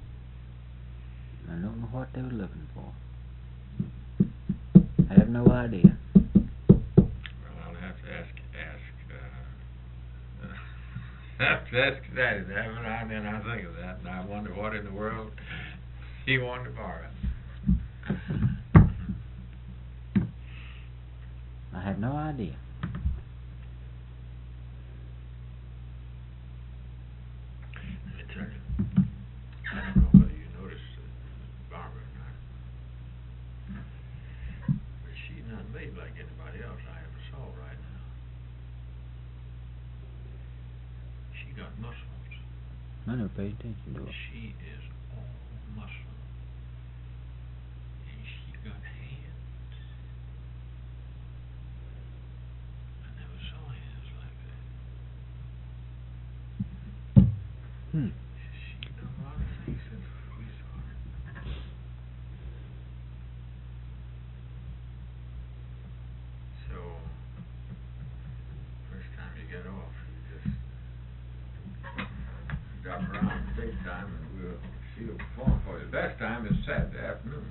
I don't know what they were looking for. I have no idea. Well, I'll have to ask, ask, uh, have to ask Daddy that, every now and then I think of that, and I wonder what in the world he wanted to borrow. I have no idea. Let me tell you, I don't know whether you noticed uh, Barbara or not, but she's not made like anybody else I ever saw right now. She got muscles. I never paid attention to it. She is all muscle. And she got hands. I never saw hands like that. Hmm. She done a lot of things since we saw her. So, first time you get off, you just drop around and take time and we'll see a perform for you. The best time is Saturday afternoon.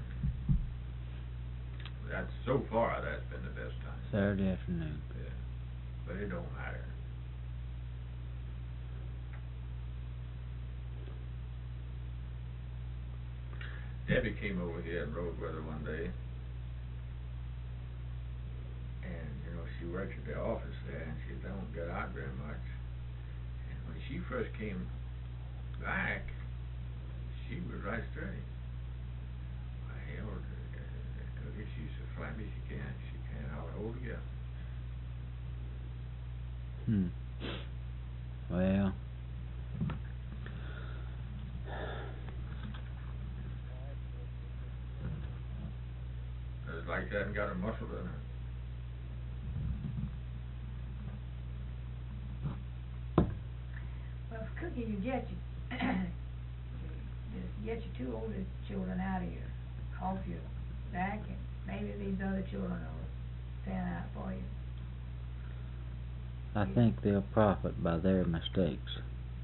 That's so far that's been the best time. Saturday afternoon. Yeah. But it don't matter. Debbie came over here and rode with her one day. And, you know, she works at the office there and she don't get out very much. And when she first came back, she was right straight. I held her. Uh, she's so flabby she can't, she can't hardly hold together. Hmm. Well. It's like she hasn't got her muscle in her. Well, if Cookie, you get your, just get your two oldest children out of your, off your back, and maybe these other children will pan out for you. I think they'll profit by their mistakes.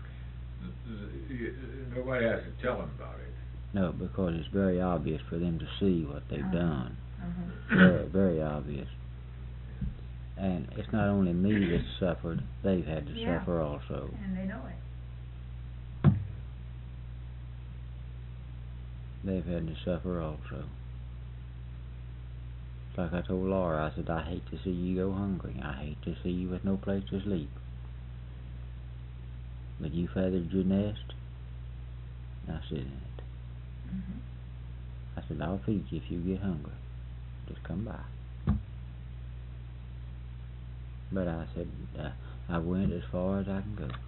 Nobody has to tell them about it. No, because it's very obvious for them to see what they've Uh-huh. done. Uh-huh. Very, very obvious. And it's not only me that's suffered, they've had to Yeah. suffer also. And they know it. They've had to suffer also. It's like I told Laura, I said, I hate to see you go hungry. I hate to see you with no place to sleep. But you feathered your nest, now sit in it. Mm-hmm. I said, I'll feed you if you get hungry. Just come by. But I said, uh, I went as far as I can go.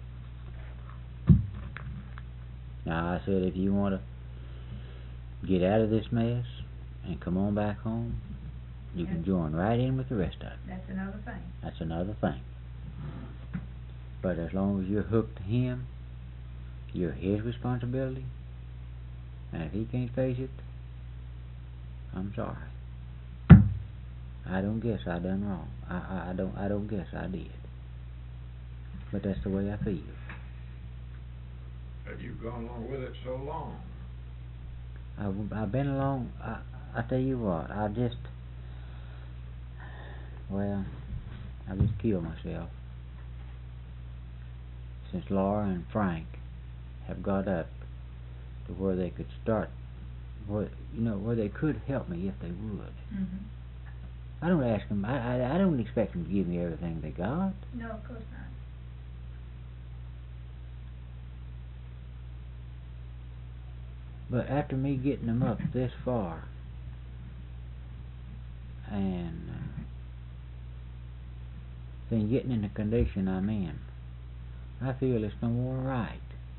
Now I said, if you want to get out of this mess and come on back home, you can Yes. join right in with the rest of it. That's another thing. That's another thing. But as long as you're hooked to him, you're his responsibility. And if he can't face it, I'm sorry. I don't guess I done wrong. I, I, I don't I don't guess I did. But that's the way I feel. But you've gone along with it so long. I've, I've been along, I, I tell you what, I just, well, I just killed myself. Since Laura and Frank have got up to where they could start, where, you know, where they could help me if they would. Mm-hmm. I don't ask them, I, I, I don't expect them to give me everything they got. No, of course not. But after me getting them up this far, and uh, then getting in the condition I'm in, I feel it's no more right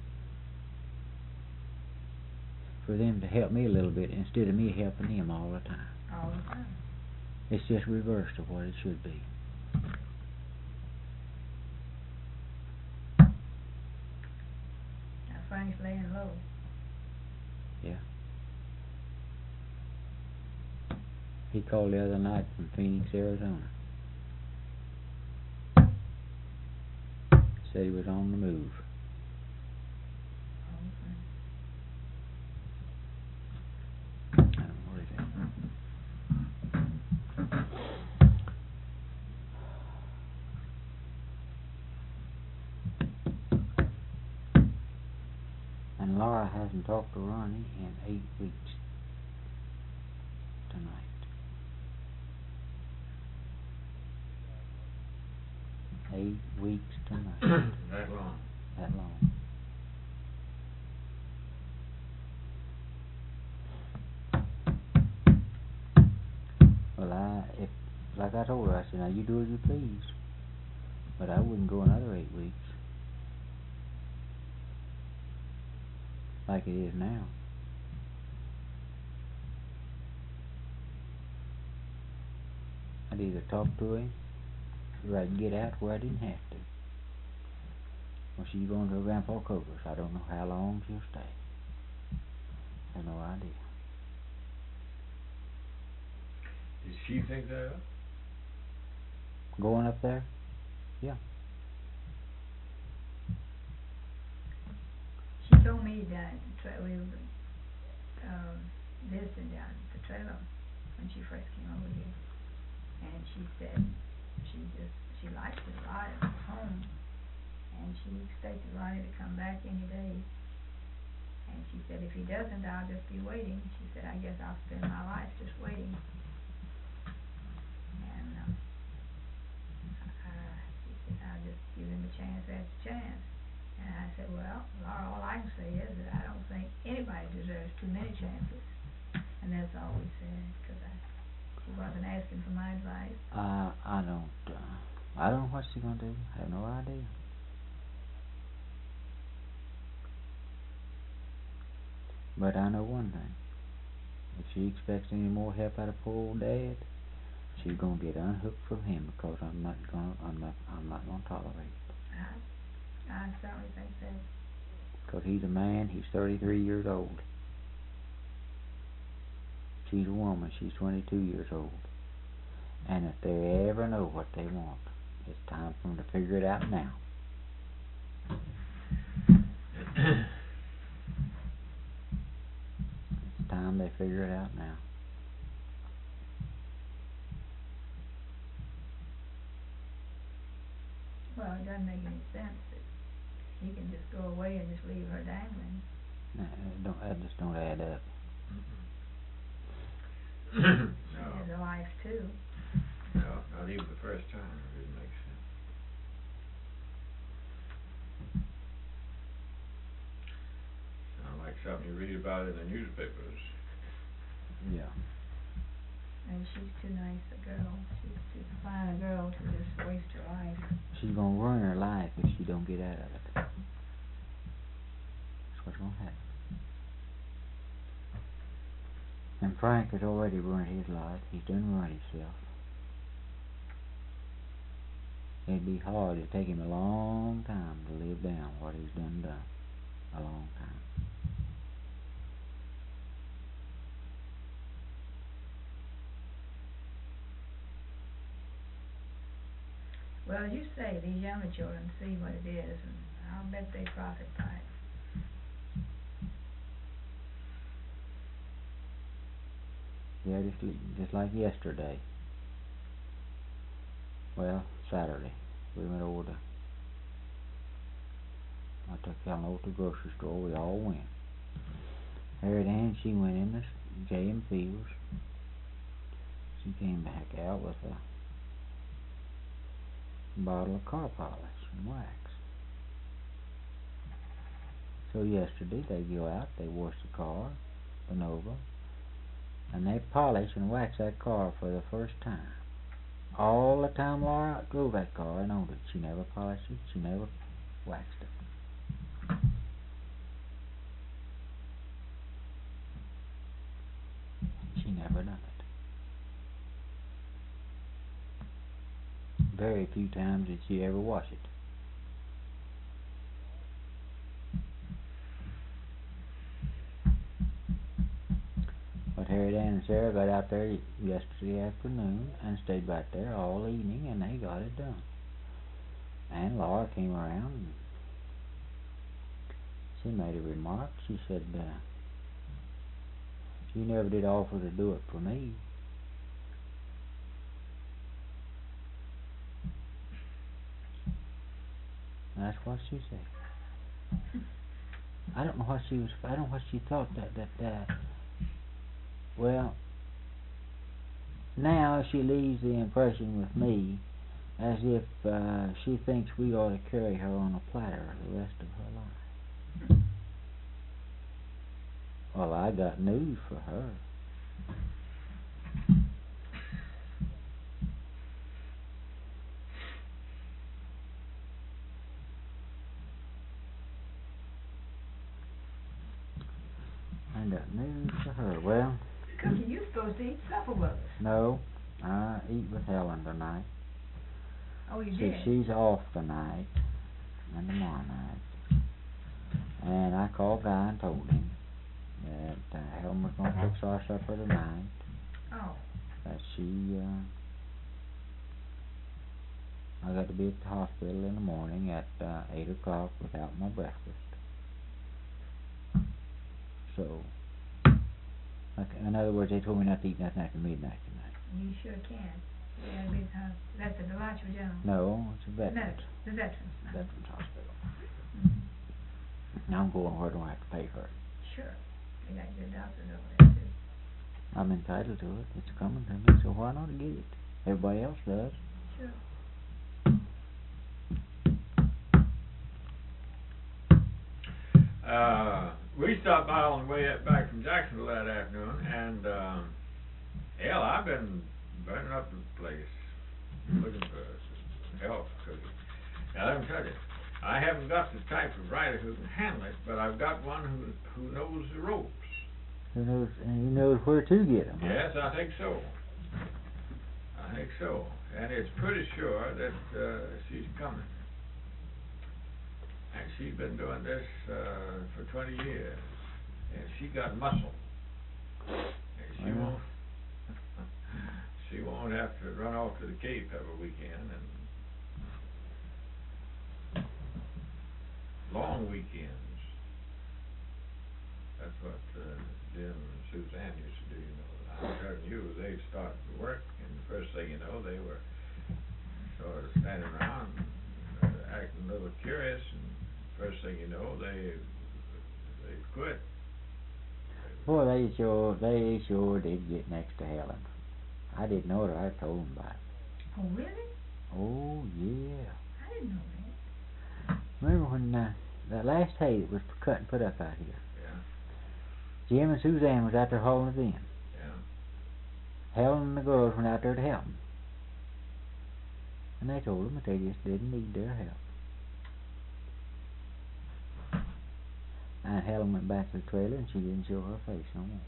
for them to help me a little bit instead of me helping them all the time. All the time. It's just reversed of what it should be. Now Frank's laying low. Yeah. He called the other night from Phoenix, Arizona. Said he was on the move. I don't know what he said. And Laura hasn't talked to Ronnie in eight weeks tonight. Eight weeks tonight. That long. That long. Well, I, if, like I told her, I said, now you do as you please. But I wouldn't go another eight weeks. Like it is now. I'd either talk to him, or I'd get out where I didn't have to. Well, she's going to her Grandpa Coker's. I don't know how long she'll stay. I have no idea. Did she think that up? Going up there? Yeah. She told me down at the tra- we were um, visiting down at the trailer when she first came over here, and she said she just she liked it a lot at home, and she expected Ronnie to come back any day. And she said, if he doesn't, I'll just be waiting. She said, I guess I'll spend my life just waiting. And um, uh, she said, I'll just give him a chance after chance. And I said, well, Laura, all I can say is that I don't think anybody deserves too many chances. And that's all we said, because I, she wasn't asking for my advice. Uh, I don't, uh, I don't know what she's going to do. I have no idea. But I know one thing. If she expects any more help out of poor old Dad, she's going to get unhooked from him, because I'm not going to, I'm not, I'm not going to tolerate it. I, I certainly think that. Because he's a man, he's thirty-three years old. She's a woman, she's twenty-two years old. And if they ever know what they want, it's time for them to figure it out now. It's time they figure it out now. Well, it doesn't make any sense that he can just go away and just leave her dangling. No, it don't, that just don't add up. She has a life too. No, not even the first time. It didn't make sense. Sound like something you read about in the newspapers. Yeah. And she's too nice a girl. She's too fine a girl to just waste her life. She's going to ruin her life if she don't get out of it. That's what's going to happen. And Frank has already ruined his life. He's done ruined himself. It'd be hard. It'd take him a long time to live down what he's done done. A long time. Well, as you say, these younger children see what it is, and I'll bet they profit by it. Yeah, just, just like yesterday. Well, Saturday. We went over to, I took Helen over to the grocery store. We all went. Harriet Ann, she went in the J M Fields. She came back out with a bottle of car polish and wax. So yesterday they go out, they wash the car, the Nova, and they polish and wax that car for the first time. All the time Laura drove that car and owned it, she never polished it, she never waxed it. She never done it. Very few times did she ever wash it. But Harriet Mary Dan and Sarah got out there yesterday afternoon and stayed back there all evening, and they got it done. And Laura came around and she made a remark. She said, uh, "She never did offer to do it for me." That's what she said. I don't know what she was. I don't know what she thought that that. Uh, well, now she leaves the impression with me as if uh, she thinks we ought to carry her on a platter the rest of her life. Well, I got news for her. I got news for her. Well, Cookie, you supposed to eat supper with us. no, I eat with Helen tonight. Oh, you See, did? she's off tonight and tomorrow night. And I called Guy and told him that uh, Helen was going to fix our supper tonight. Oh. That she, uh, I got to be at the hospital in the morning at uh, eight o'clock without my breakfast. So, like, in other words, they told me not to eat nothing after midnight tonight. You sure can. You gotta be at the house. That's at the Lodge General. No, it's a veterans. Medical. The Veterans. Veterans Hospital. Mm-hmm. Now I'm going where do I have to pay for it? Sure. They got good doctors over there, too. I'm entitled to it. It's coming to me, so why not get it? Everybody else does. Sure. Uh, we stopped by on the way up back from Jacksonville that afternoon, and um, hell, I've been burning up the place looking for help. Cause, now let me tell you, I haven't got the type of writer who can handle it, but I've got one who who knows the ropes. Who knows? And he knows where to get them. Yes, I think so. I think so, and it's pretty sure that uh, she's coming. And she's been doing this uh, for twenty years, and she got muscle, and she Uh-huh. won't. She won't have to run off to the Cape every weekend and long weekends. That's what uh, Jim and Suzanne used to do. You know, I'm telling you, they'd start to work, and the first thing you know, they were sort of standing around, uh, acting a little curious, and first thing you know, they they quit. Boy, they sure, they sure did get next to Helen. I didn't know it. I told them about it. Oh, really? Oh yeah. I didn't know that. Remember when uh, that last hay that was cut and put up out here? Yeah. Jim and Suzanne was out there hauling it in. Yeah. Helen and the girls went out there to help them. And they told them that they just didn't need their help. And Helen went back to the trailer and she didn't show her face no more.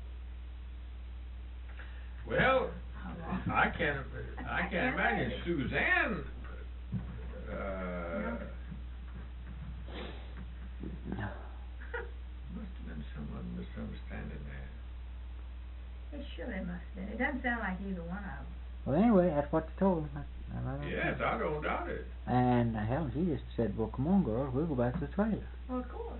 Well, I can't. I can't imagine Suzanne. Uh, must have been some misunderstanding there. It surely must have been. It doesn't sound like either one of them. Well, anyway, that's what they told them. I, I don't Yes, know. I don't doubt it. And uh, Helen, she just said, "Well, come on, girls, we'll go back to the trailer." Well, of course.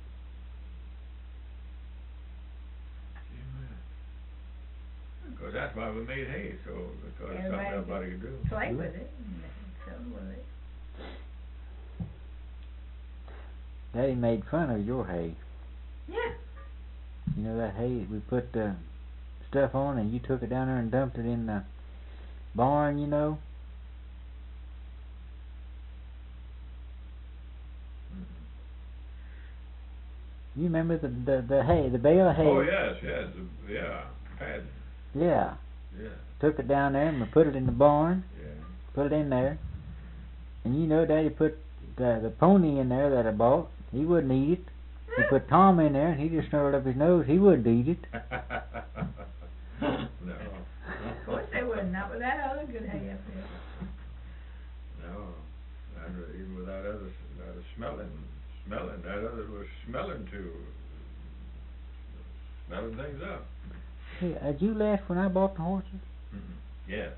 Because that's why we made hay, so because it's something Everybody everybody could do. Play Yeah. with it and fill with it. Daddy made fun of your hay. Yeah. You know that hay that we put the stuff on, and you took it down there and dumped it in the barn, you know? You remember the the, the hay, the bale of hay? Oh yes, yes, the, yeah, pad, Yeah. yeah, Took it down there and we put it in the barn, yeah. put it in there. And you know Daddy put the, the pony in there that I bought. He wouldn't eat it. He put Tom in there and he just snarled up his nose. He wouldn't eat it. No. Of course they wouldn't. Not with that other good hay up there. No, that, was- even with that other, that other smelling, smelling, that other was smelling too, smelling things up. Hey, had you left when I bought the horses? Mm-hmm. Yes.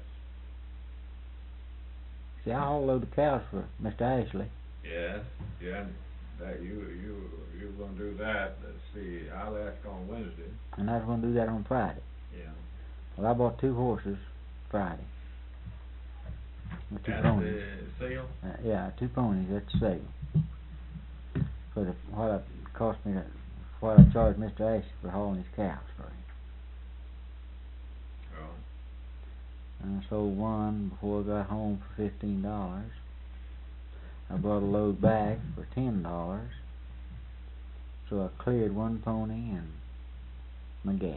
See, I hauled a load of cows for Mister Ashley. Yes. Yeah. That you you you were gonna do that. Let's see. I left on Wednesday. And I was going to do that on Friday. Yeah. Well, I bought two horses Friday. With two At ponies. the sale. Uh, yeah, two ponies at the sale. For the what it cost me, to, what I charged Mister Ashley for hauling his cows for him. Oh. And I sold one before I got home for fifteen dollars. I brought a load back for ten dollars. So I cleared one pony and my gas.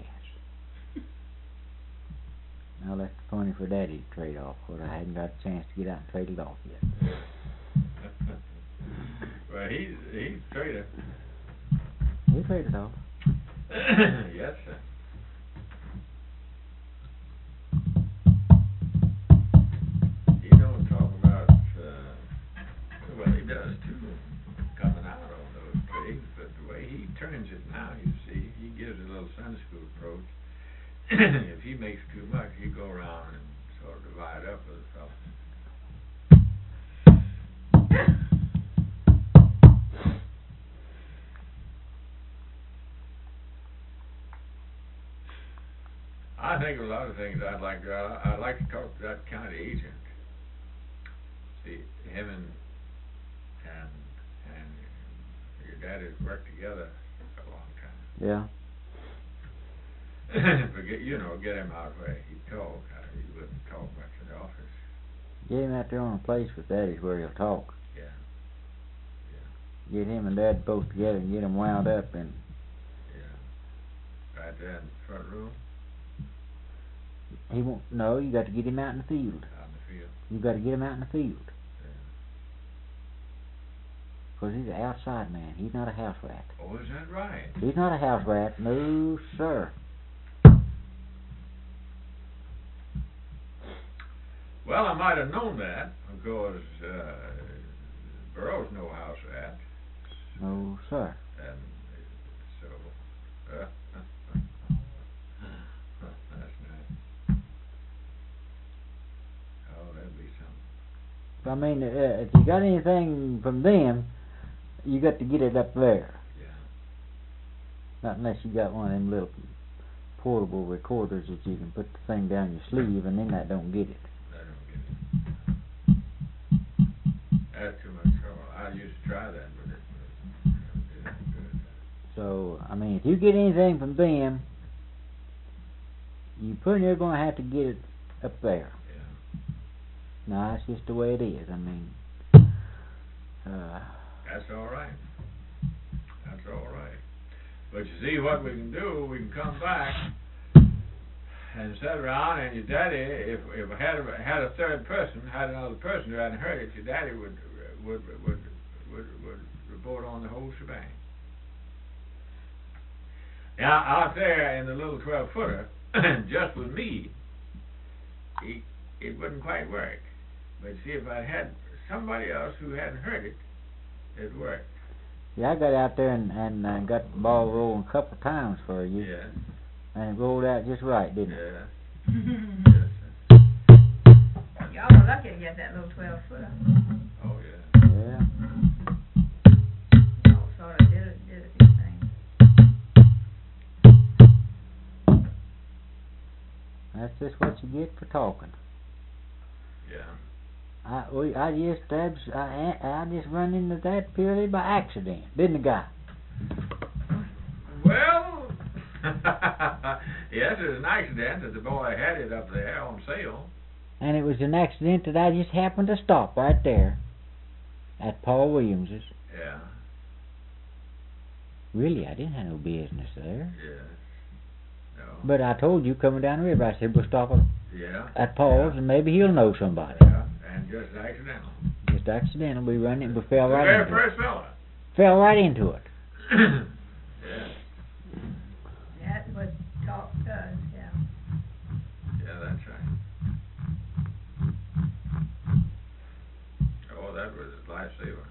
I left the pony for Daddy to trade off, but I hadn't got a chance to get out and trade it off yet. Well, he's he's a trader. We traded off. Yes, sir. He don't talk about. Uh, well, he does too, coming out on those trades. But the way he turns it now, you see, he gives a little Sunday school approach. If he makes too much, he go around and sort of divide up with the fellas. I think a lot of things I'd like to, I- I'd like to talk to that county agent. See, him and, and, and your daddy's worked together for a long time. Yeah. Forget, you know, get him out where he talk. Uh, he wouldn't talk much in the office. Get him out there on a place with Daddy's where he'll talk. Yeah. Get him and Dad both together and get them wound up and Yeah. Right there in the front room, he won't. No, you got to get him out in the field. out in the field. You got to get him out in the field. Yeah. Cause he's an outside man. He's not a house rat. Oh, is that right? He's not a house rat. No, sir. Well, I might have known that because uh, Burroughs no house rat, No, sir. and so uh, that's nice. Oh, that'd be something. I mean, uh, if you got anything from them, you got to get it up there. Yeah. Not unless you got one of them little portable recorders that you can put the thing down your sleeve, and then that don't get it. I don't get it. That's too much trouble. I used to try that, but it, it didn't do it. So, I mean, if you get anything from them, you pretty near going to have to get it up there. Yeah. No, that's just the way it is. I mean, uh, That's all right. That's all right. But you see what we can do, we can come back and sit around, and your daddy, if if I had a, had a third person, had another person who hadn't heard it, your daddy would would would would, would report on the whole shebang. Now out there in the little twelve footer, just with me, it, it wouldn't quite work. But see, if I had somebody else who hadn't heard it, it worked. yeah, I got out there and, and uh, got the ball rolling a couple of times for you. Yeah. And it rolled out just right, didn't it? Yeah. Yes, sir. Y'all were lucky to get that little twelve footer. Oh yeah. Yeah. Y'all sort of did it, did a few things. That's just what you get for talking. Yeah. I we I just abs- I I just run into that purely by accident, didn't the guy? Well, yes, it was an accident that the boy had it up there on sale. And it was an accident that I just happened to stop right there at Paul Williams's. Yeah. Really, I didn't have no business there. Yeah. No. But I told you coming down the river, I said we'll stop at, Yeah. at Paul's Yeah. and maybe he'll know somebody. Yeah. And just accidental. Just accidental, we run it, we fell The right very into first it. fella. Fell right into it. Yeah. That's what talk does, yeah. Yeah, that's right. Oh, that was a lifesaver.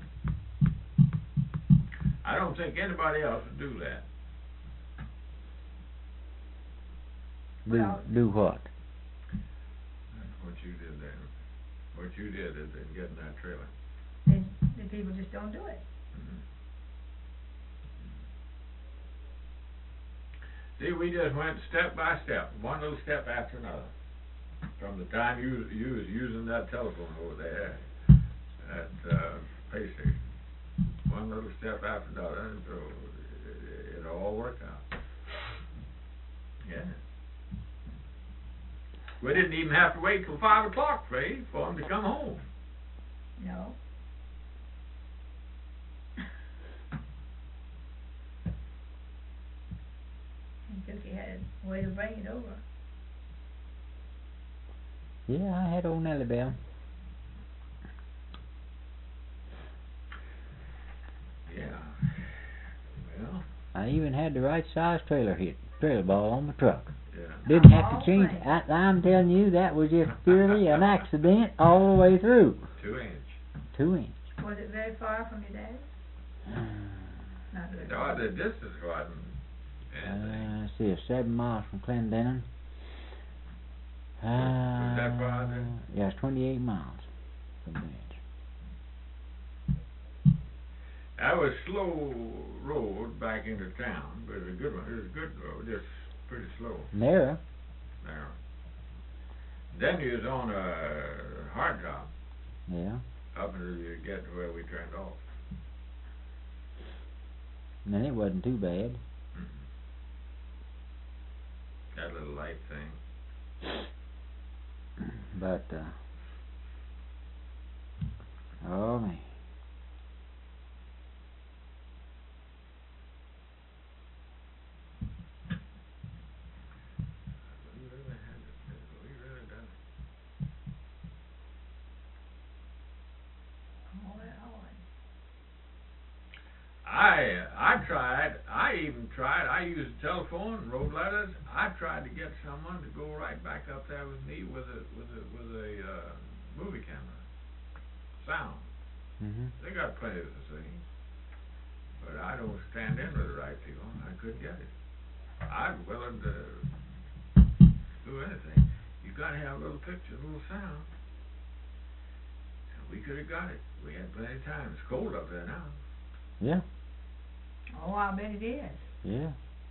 I don't think anybody else would do that. Do Well- do what? That's what you did there. What you did is in getting that trailer. They, the people just don't do it. Mhm. See, we just went step by step, one little step after another. From the time you you was using that telephone over there at uh, pay station, one little step after another, and so it, it all worked out. Yeah. We didn't even have to wait till five o'clock, Faye, for him to come home. No. And Cookie had a way to bring it over. Yeah, I had old Nellie Bell. Yeah. Well, I even had the right size trailer hit trailer ball on the truck. yeah. Didn't have All to change. right. I, I'm telling you, that was just purely an accident all the way through. Two inch. Two inch. Was it very far from your dad? Not very No, far. the distance wasn't anything. Uh, let's see, it's seven miles from Clendenin. Uh, Was that far there? Yeah, it's twenty-eight miles from there. That was slow road back into town, but it was a good one. It was a good road, just pretty slow. Narrow. Narrow. Then you was on a hard top Yeah. up until you get to where we turned off. And then it wasn't too bad. Mhm. That little light thing. But, uh, oh man. We really had it. We really done it. All that hard. I I tried. I even tried. I used the telephone and wrote letters. I tried to get someone to go right back up there with me with a with a with a uh, movie camera, sound. Mhm. They got plenty to see, but I don't stand in with the right people. I couldn't get it. I'm willing to do anything. You got to have a little picture, a little sound. We could have got it. We had plenty of time. It's cold up there now. Yeah. Oh, I bet it is. Yeah.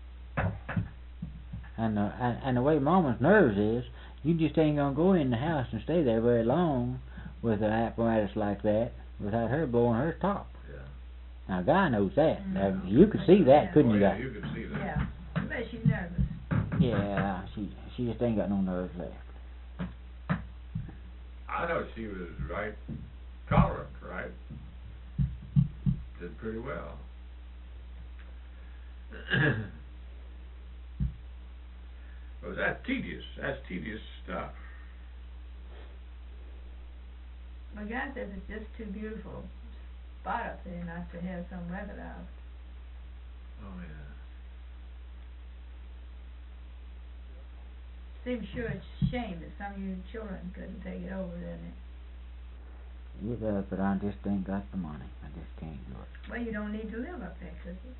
And, uh, and and the way Mama's nerves is, you just ain't gonna go in the house and stay there very long with an apparatus like that without her blowing her top. Yeah. Now, Guy knows that. Now, Mhm. you could see that, Yeah. couldn't Oh, you, yeah, Guy? you could see that. Yeah. I bet she's nervous. Yeah, she she just ain't got no nerves left. I know she was right tolerant, right? Did pretty well. Well, that's tedious. That's tedious stuff. My guy says it's just too beautiful spot up there not to have some record of. Oh, yeah. Seems sure it's a shame that some of you children couldn't take it over, doesn't it? It does, but I just ain't got the money. I just can't do it. Well, you don't need to live up there, Cookie.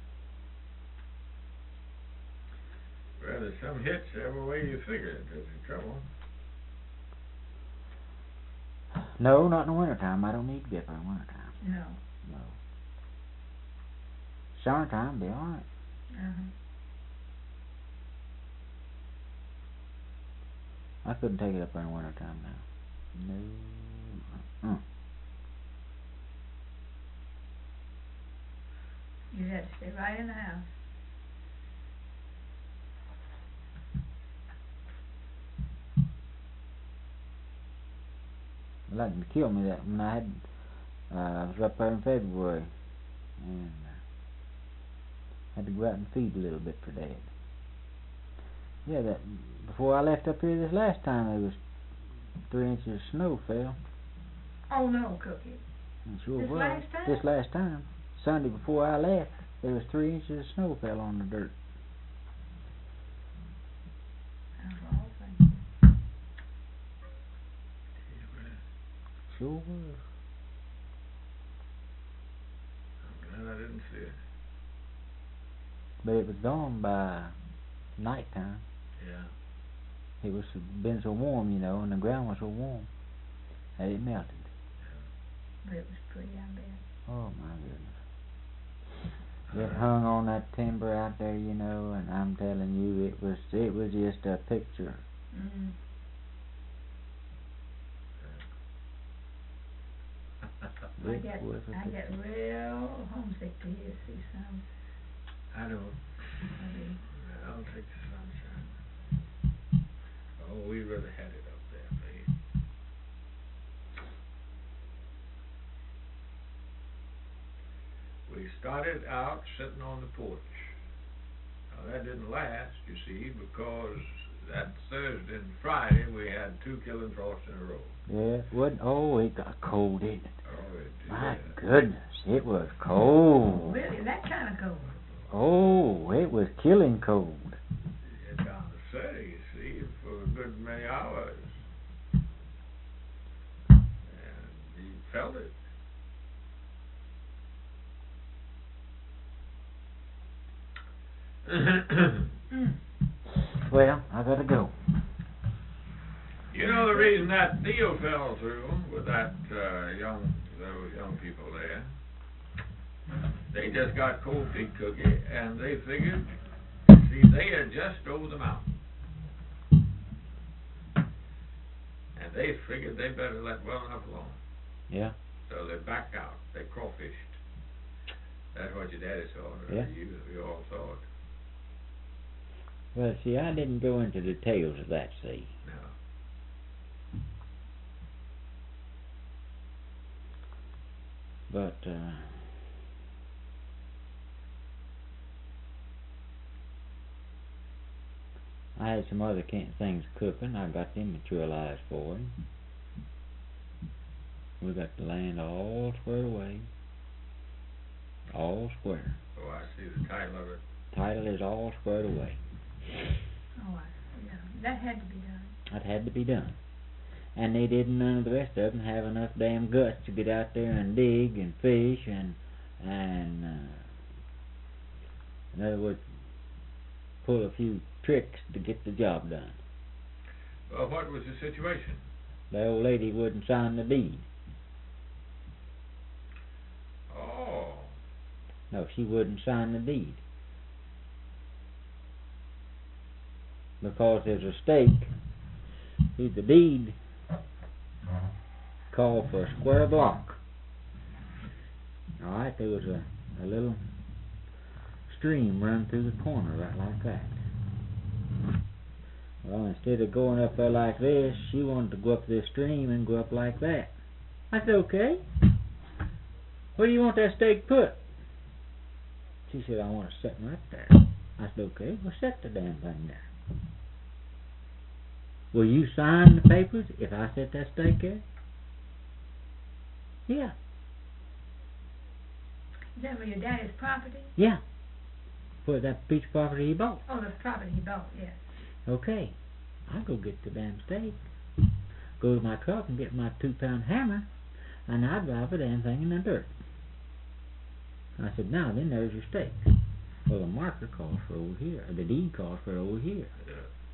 Well, there's some hits every way you figure it. There's the trouble. No, not in the wintertime. I don't need to get there in wintertime. No. No. Summertime, be alright. Uh-huh. I couldn't take it up there in wintertime now. No. Uh-uh. You'd have to stay right in the house. Like to kill me that when I had uh, I was up there in February and uh, had to go out and feed a little bit for Dad. Yeah, that before I left up here this last time there was three inches of snow fell. Oh, no, Cookie. It sure This was. last time? This last time. Sunday before I left, there was three inches of snow fell on the dirt. That's the whole thing. Sure was. I'm glad I didn't see it. But it was gone by nighttime. Yeah. It was been so warm, you know, and the ground was so warm that it melted. But it was pretty, I bet. Oh my goodness! It hung on that timber out there, you know, and I'm telling you, it was it was just a picture. Mm. I It get was a I get picture. real homesick to hear see some. I don't, I do. I don't take the sunshine. Oh, we really had it up there, babe. We started out sitting on the porch. Now that didn't last, you see, because that Thursday and Friday we had two killing frosts in a row. Yeah, it wasn't. Oh, it got cold, didn't it? Oh, it did. My goodness, it was cold. Really, that kind of cold. Oh, it was killing cold. It's down to thirty, you see, for a good many hours. And you felt it. Mm. Well, I gotta go. You know the reason that deal fell through with that uh, young, those young people there? They just got cold feet, Cookie, and they figured, see, they had just over the mountain. And they figured they better let well enough alone. Yeah. So they backed out. They crawfished. That's what your daddy saw, or Yeah. you, you all saw it. Well, see, I didn't go into the details of that, see. No. But, uh... I had some other kind of things cooking. I got them materialized for him. We got the land all squared away. All square. Oh, I see the title of it. Title is all squared away. Oh, I, yeah, that had to be done. That had to be done. And they didn't, none of the rest of them, have enough damn guts to get out there and dig and fish and, and, uh, in other words, pull a few tricks to get the job done. Well, what was the situation? The old lady wouldn't sign the deed. Oh. No, she wouldn't sign the deed. Because there's a stake. See, the deed called for a square block. Alright, there was a, a little stream run through the corner right like that. Well, instead of going up there like this, she wanted to go up this stream and go up like that. I said, okay. Where do you want that stake put? She said, I want it set right there. I said, okay, well set the damn thing there. Will you sign the papers if I set that stake there? Yeah. Is that for your daddy's property? Yeah. For that piece of property he bought. Oh, the property he bought, yes. Okay. I'll go get the damn stake. Go to my truck and get my two pound hammer, and I'll drive the damn thing in the dirt. I said, now then there's your stake. Well, the marker calls for over here, or the deed calls for over here. Yeah.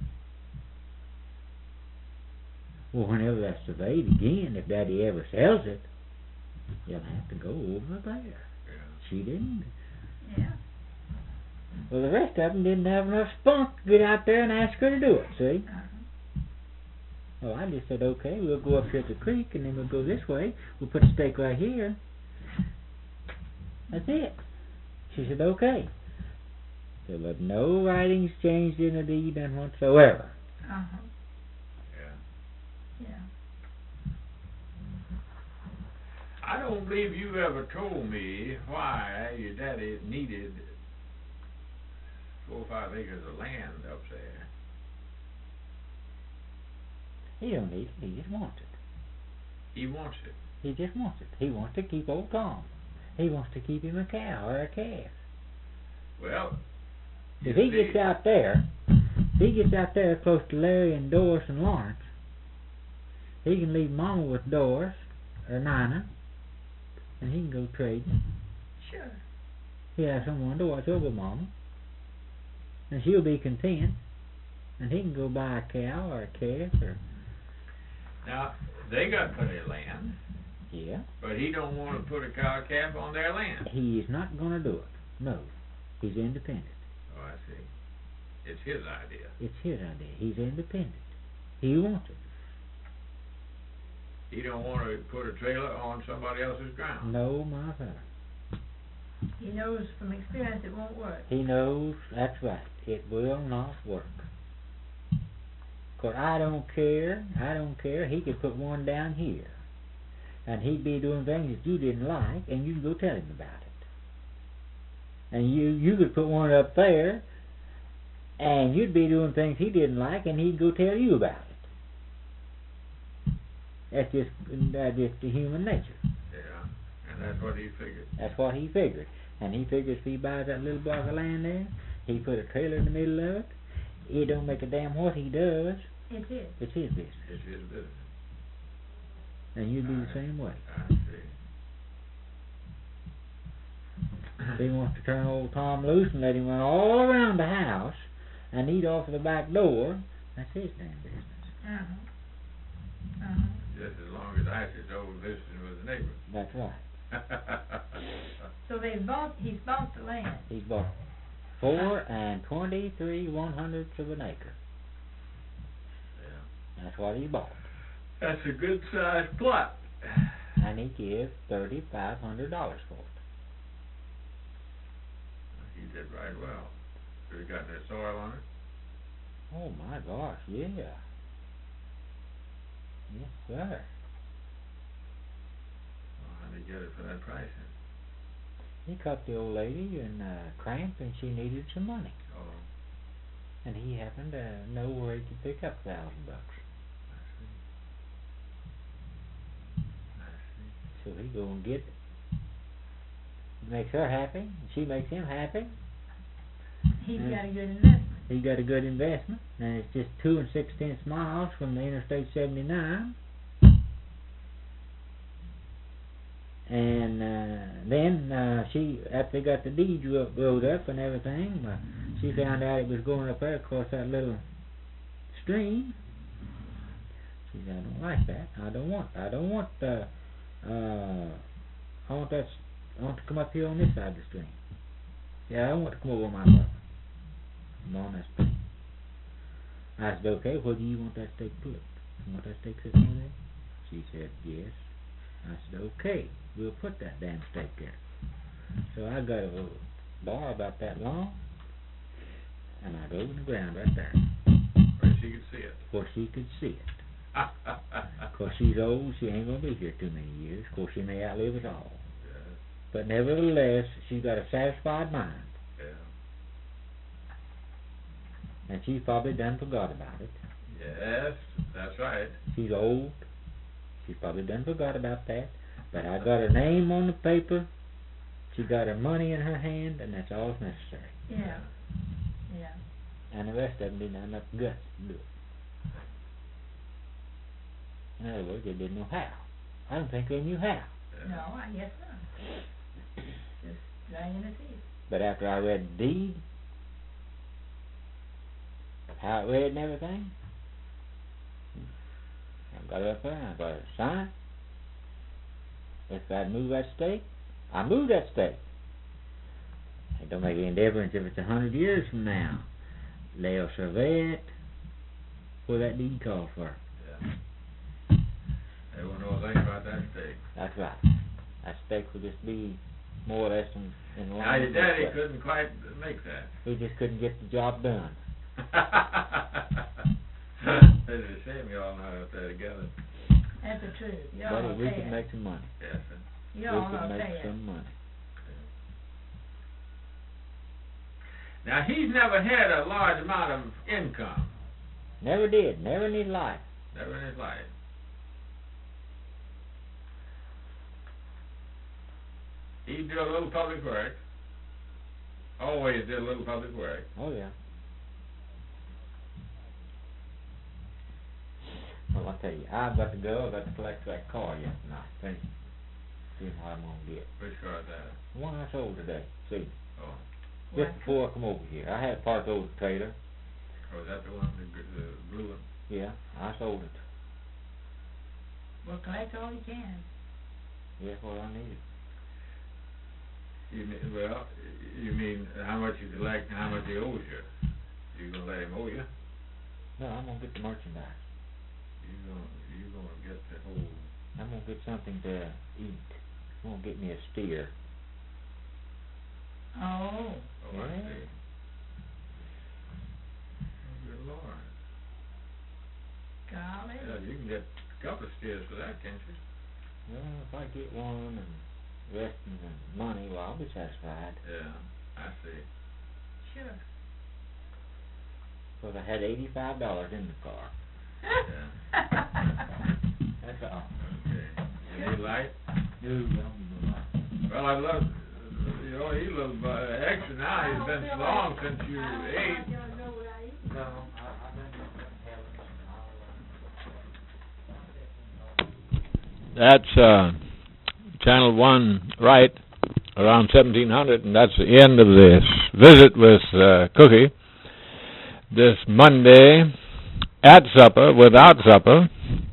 Well, whenever that's surveyed again, if Daddy ever sells it, you'll have to go over there. Yeah. She didn't. Yeah. Well, the rest of them didn't have enough spunk to get out there and ask her to do it, see? Uh-huh. Well, I just said, okay, we'll go up here to the creek, and then we'll go this way. We'll put the stake right here. That's it. She said, okay. There was no writings changed in the deed none whatsoever. Uh-huh. Yeah. Yeah. I don't believe you ever told me why your daddy needed four or five acres of land up there. He don't need it. He just wants it. He wants it. He just wants it. He wants to keep old Tom. He wants to keep him a cow or a calf. Well, If you he see, gets out there, if he gets out there close to Larry and Doris and Lawrence, he can leave Mama with Doris or Nina, and he can go trade. Sure. He'll have someone to watch over Mama, and she'll be content. And he can go buy a cow or a calf or... Now, they got plenty of land, Yeah. but he don't want to put a cow or calf on their land. He is not going to do it. No. He's independent. Oh, I see. It's his idea. It's his idea. He's independent. He wants it. He don't want to put a trailer on somebody else's ground. No, my father. He knows from experience it won't work. He knows, that's right, it will not work. 'Cause I don't care, I don't care, he could put one down here. And he'd be doing things that you didn't like, and you'd go tell him about it. And you, you could put one up there, and you'd be doing things he didn't like, and he'd go tell you about it. That's just, that's just the human nature. Yeah, and that's what he figured. That's what he figured. And he figures if he buys that little block of land there, he put a trailer in the middle of it, it don't make a damn what he does. It's his. It's his business. It's his business. And you'd do the Alright. same way. I see. If he wants to turn old Tom loose and let him run all around the house and eat off of the back door, that's his damn business. Uh-huh. Uh-huh. Just as long as Isis over visiting with the neighbor. That's right. So they bought, he's bought the land. He's bought four and twenty-three one hundredths of an acre. Yeah. That's what he bought. That's a good sized plot. And he gives thirty-five hundred dollars for it. He did right well. Could have gotten that soil on it. Oh my gosh, yeah. Yes, sir. Well, how did he get it for that price then? He caught the old lady in uh, cramp and she needed some money. Oh, And he happened to know where he could pick up a thousand bucks. I see. I see. So he go and get it. Makes her happy, and she makes him happy. He's Mm. got a good investment. He got a good investment, and it's just two and six tenths miles from the Interstate seventy-nine. And uh, then uh, she, after they got the deed ro- wrote up and everything, uh, she found out it was going up there across that little stream. She said, "I don't like that. I don't want. I don't want. Uh, uh, I want that. I want to come up here on this side of the stream. Yeah, I don't want to come over on my property. I'm on that stream." I said, "Okay, where do you want that stake put? You want that stake sitting over there?" She said, "Yes." I said, "Okay, we'll put that damn stake there." So I got a little bar about that long, and I drove in the ground right there, Where she could see it. where she could see it. Of course, she's old, she ain't going to be here too many years. Of course, she may outlive us all. Yes, But nevertheless, she's got a satisfied mind, yeah. and she's probably done forgot about it. Yes, that's right. She's old. She's probably done forgot about that. But I got her name on the paper. She got her money in her hand, and that's all that's necessary. Yeah. Yeah. And the rest of them didn't have enough guts to do it. In other words, they didn't know how. I don't think they knew how. Yeah. No, I guess not. Just dragging their feet. But after I read the deed, how it read and everything, I got it up there and I got it signed. If I'd move that stake, I move that stake. It don't make any difference if it's a hundred years from now. They'll survey it for that deed call for. Yeah. They won't know a thing about that stake. That's right. That stake will just be more or less in, in line. Now your with daddy what- couldn't quite make that. He just couldn't get the job done. It's a shame y'all not out there together. That's the truth. Y'all But don't we pay could it. make some money. Yes, sir. Y'all we could don't make pay it. some money. Now he's never had a large amount of income, Never did. Never in his life. never in his life. He did a little public work. Always did a little public work. Oh, yeah. Well, I'll tell you, I've got to go. I've got to collect that car yet tonight. Finish. See what I'm going to get. Which car is that? One I sold today. See, Oh, just before I come over here. I had parked over the trailer. Oh, is that the one, the, gr- the blue one? Yeah, I sold it. Well, collect all you can. Yeah, well, I need it. You mean, well, you mean how much you collect and how much he owes you? You gonna let him owe you? No, I'm gonna get the merchandise. You gonna, you gonna get the whole... I'm gonna get something to eat. I'm gonna get me a steer. Oh. Oh, I Yeah. see. Oh, good Lord. Golly. Yeah, you can get a couple of steers for that, can't you? Well, if I get one and the rest of the money, well, I'll be satisfied. Yeah, I see. Sure. Because I had eighty-five dollars in the car. Yeah. That's all. Okay. You need light? No, no, no. Well, I love, you know, he loves uh, extra now. It's been so long since you ate. No, I, I've been That's uh, Channel one right around seventeen hundred, and that's the end of this visit with uh, Cookie. This Monday at supper, without supper,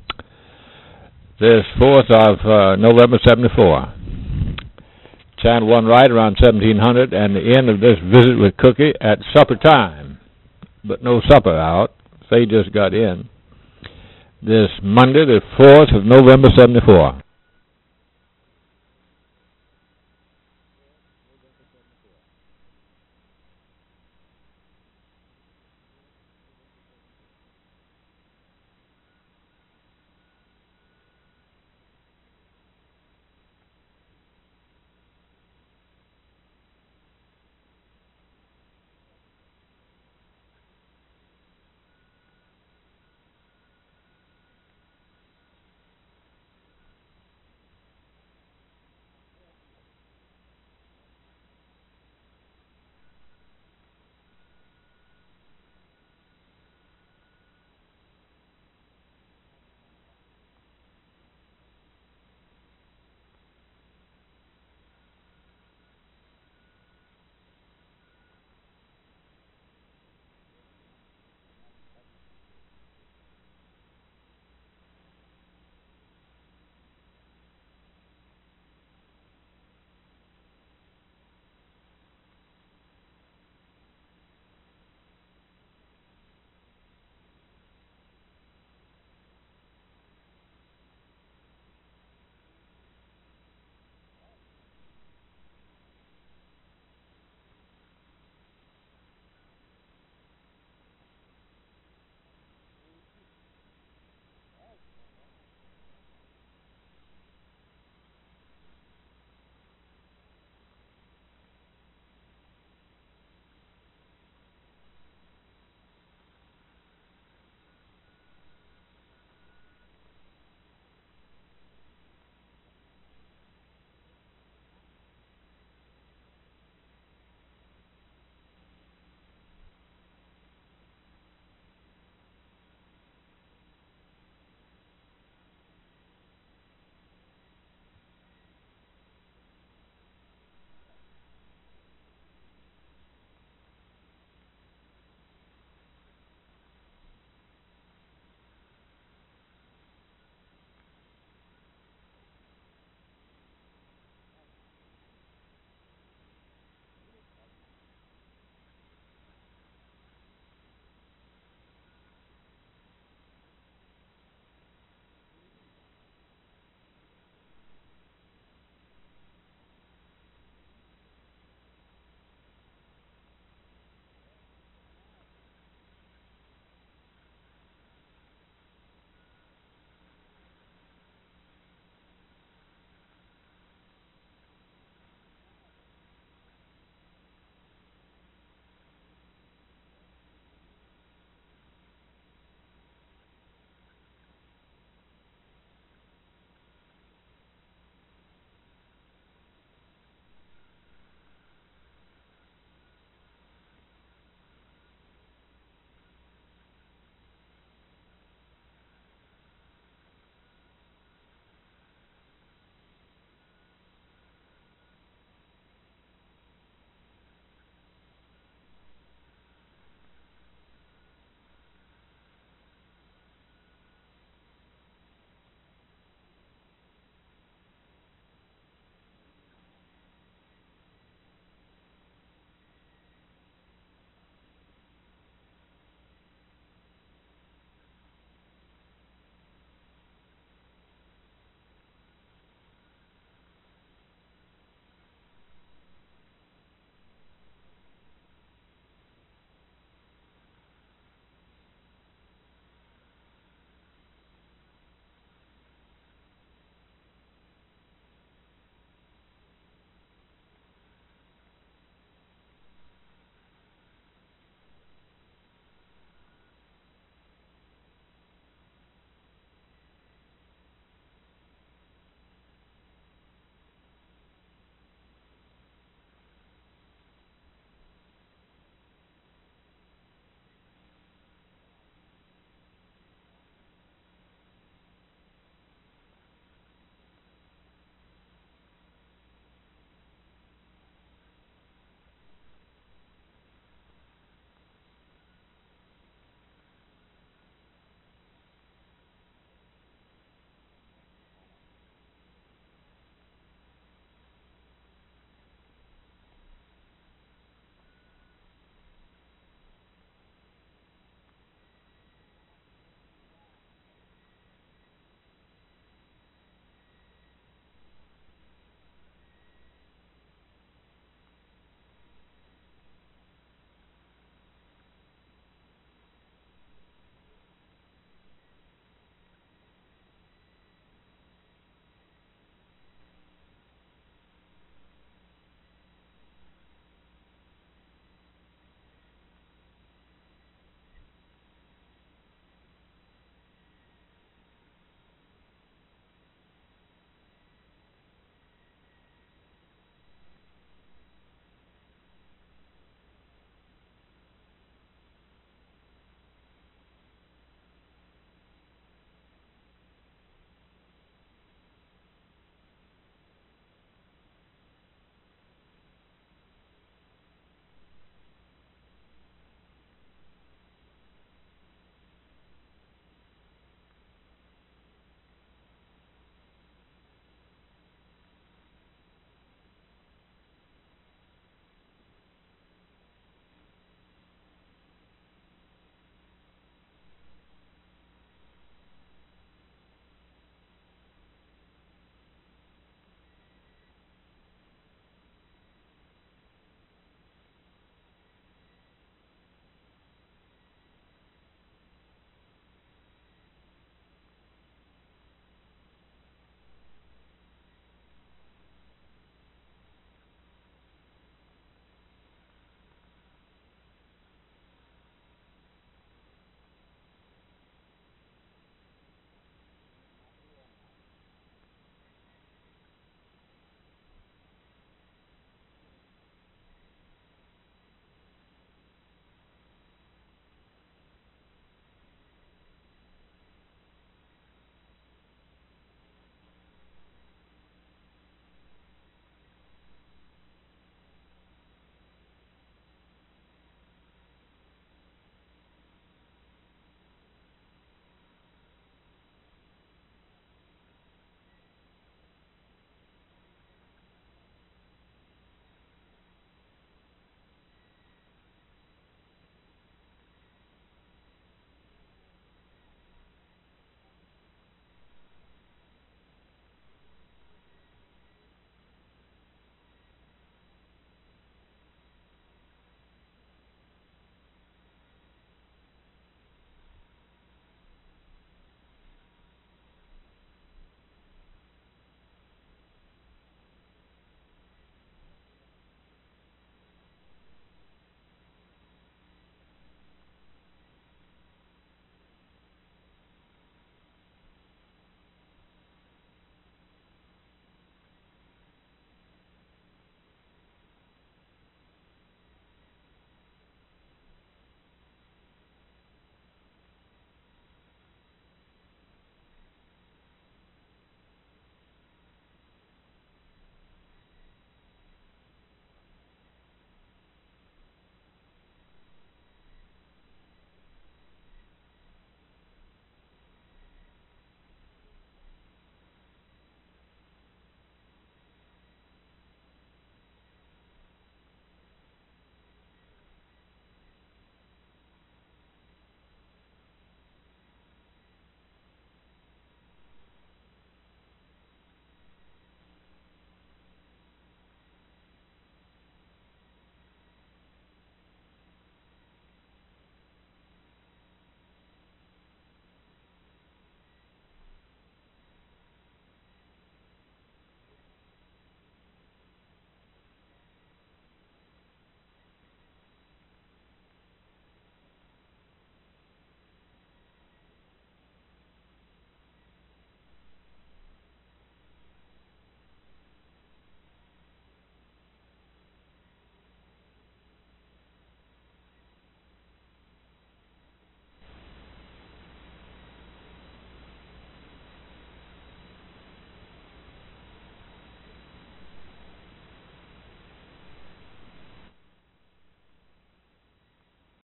this fourth of uh, November seventy-four. Channel one right around seventeen hundred, and the end of this visit with Cookie at supper time. But no supper out. They just got in. This Monday, the fourth of November seventy-four.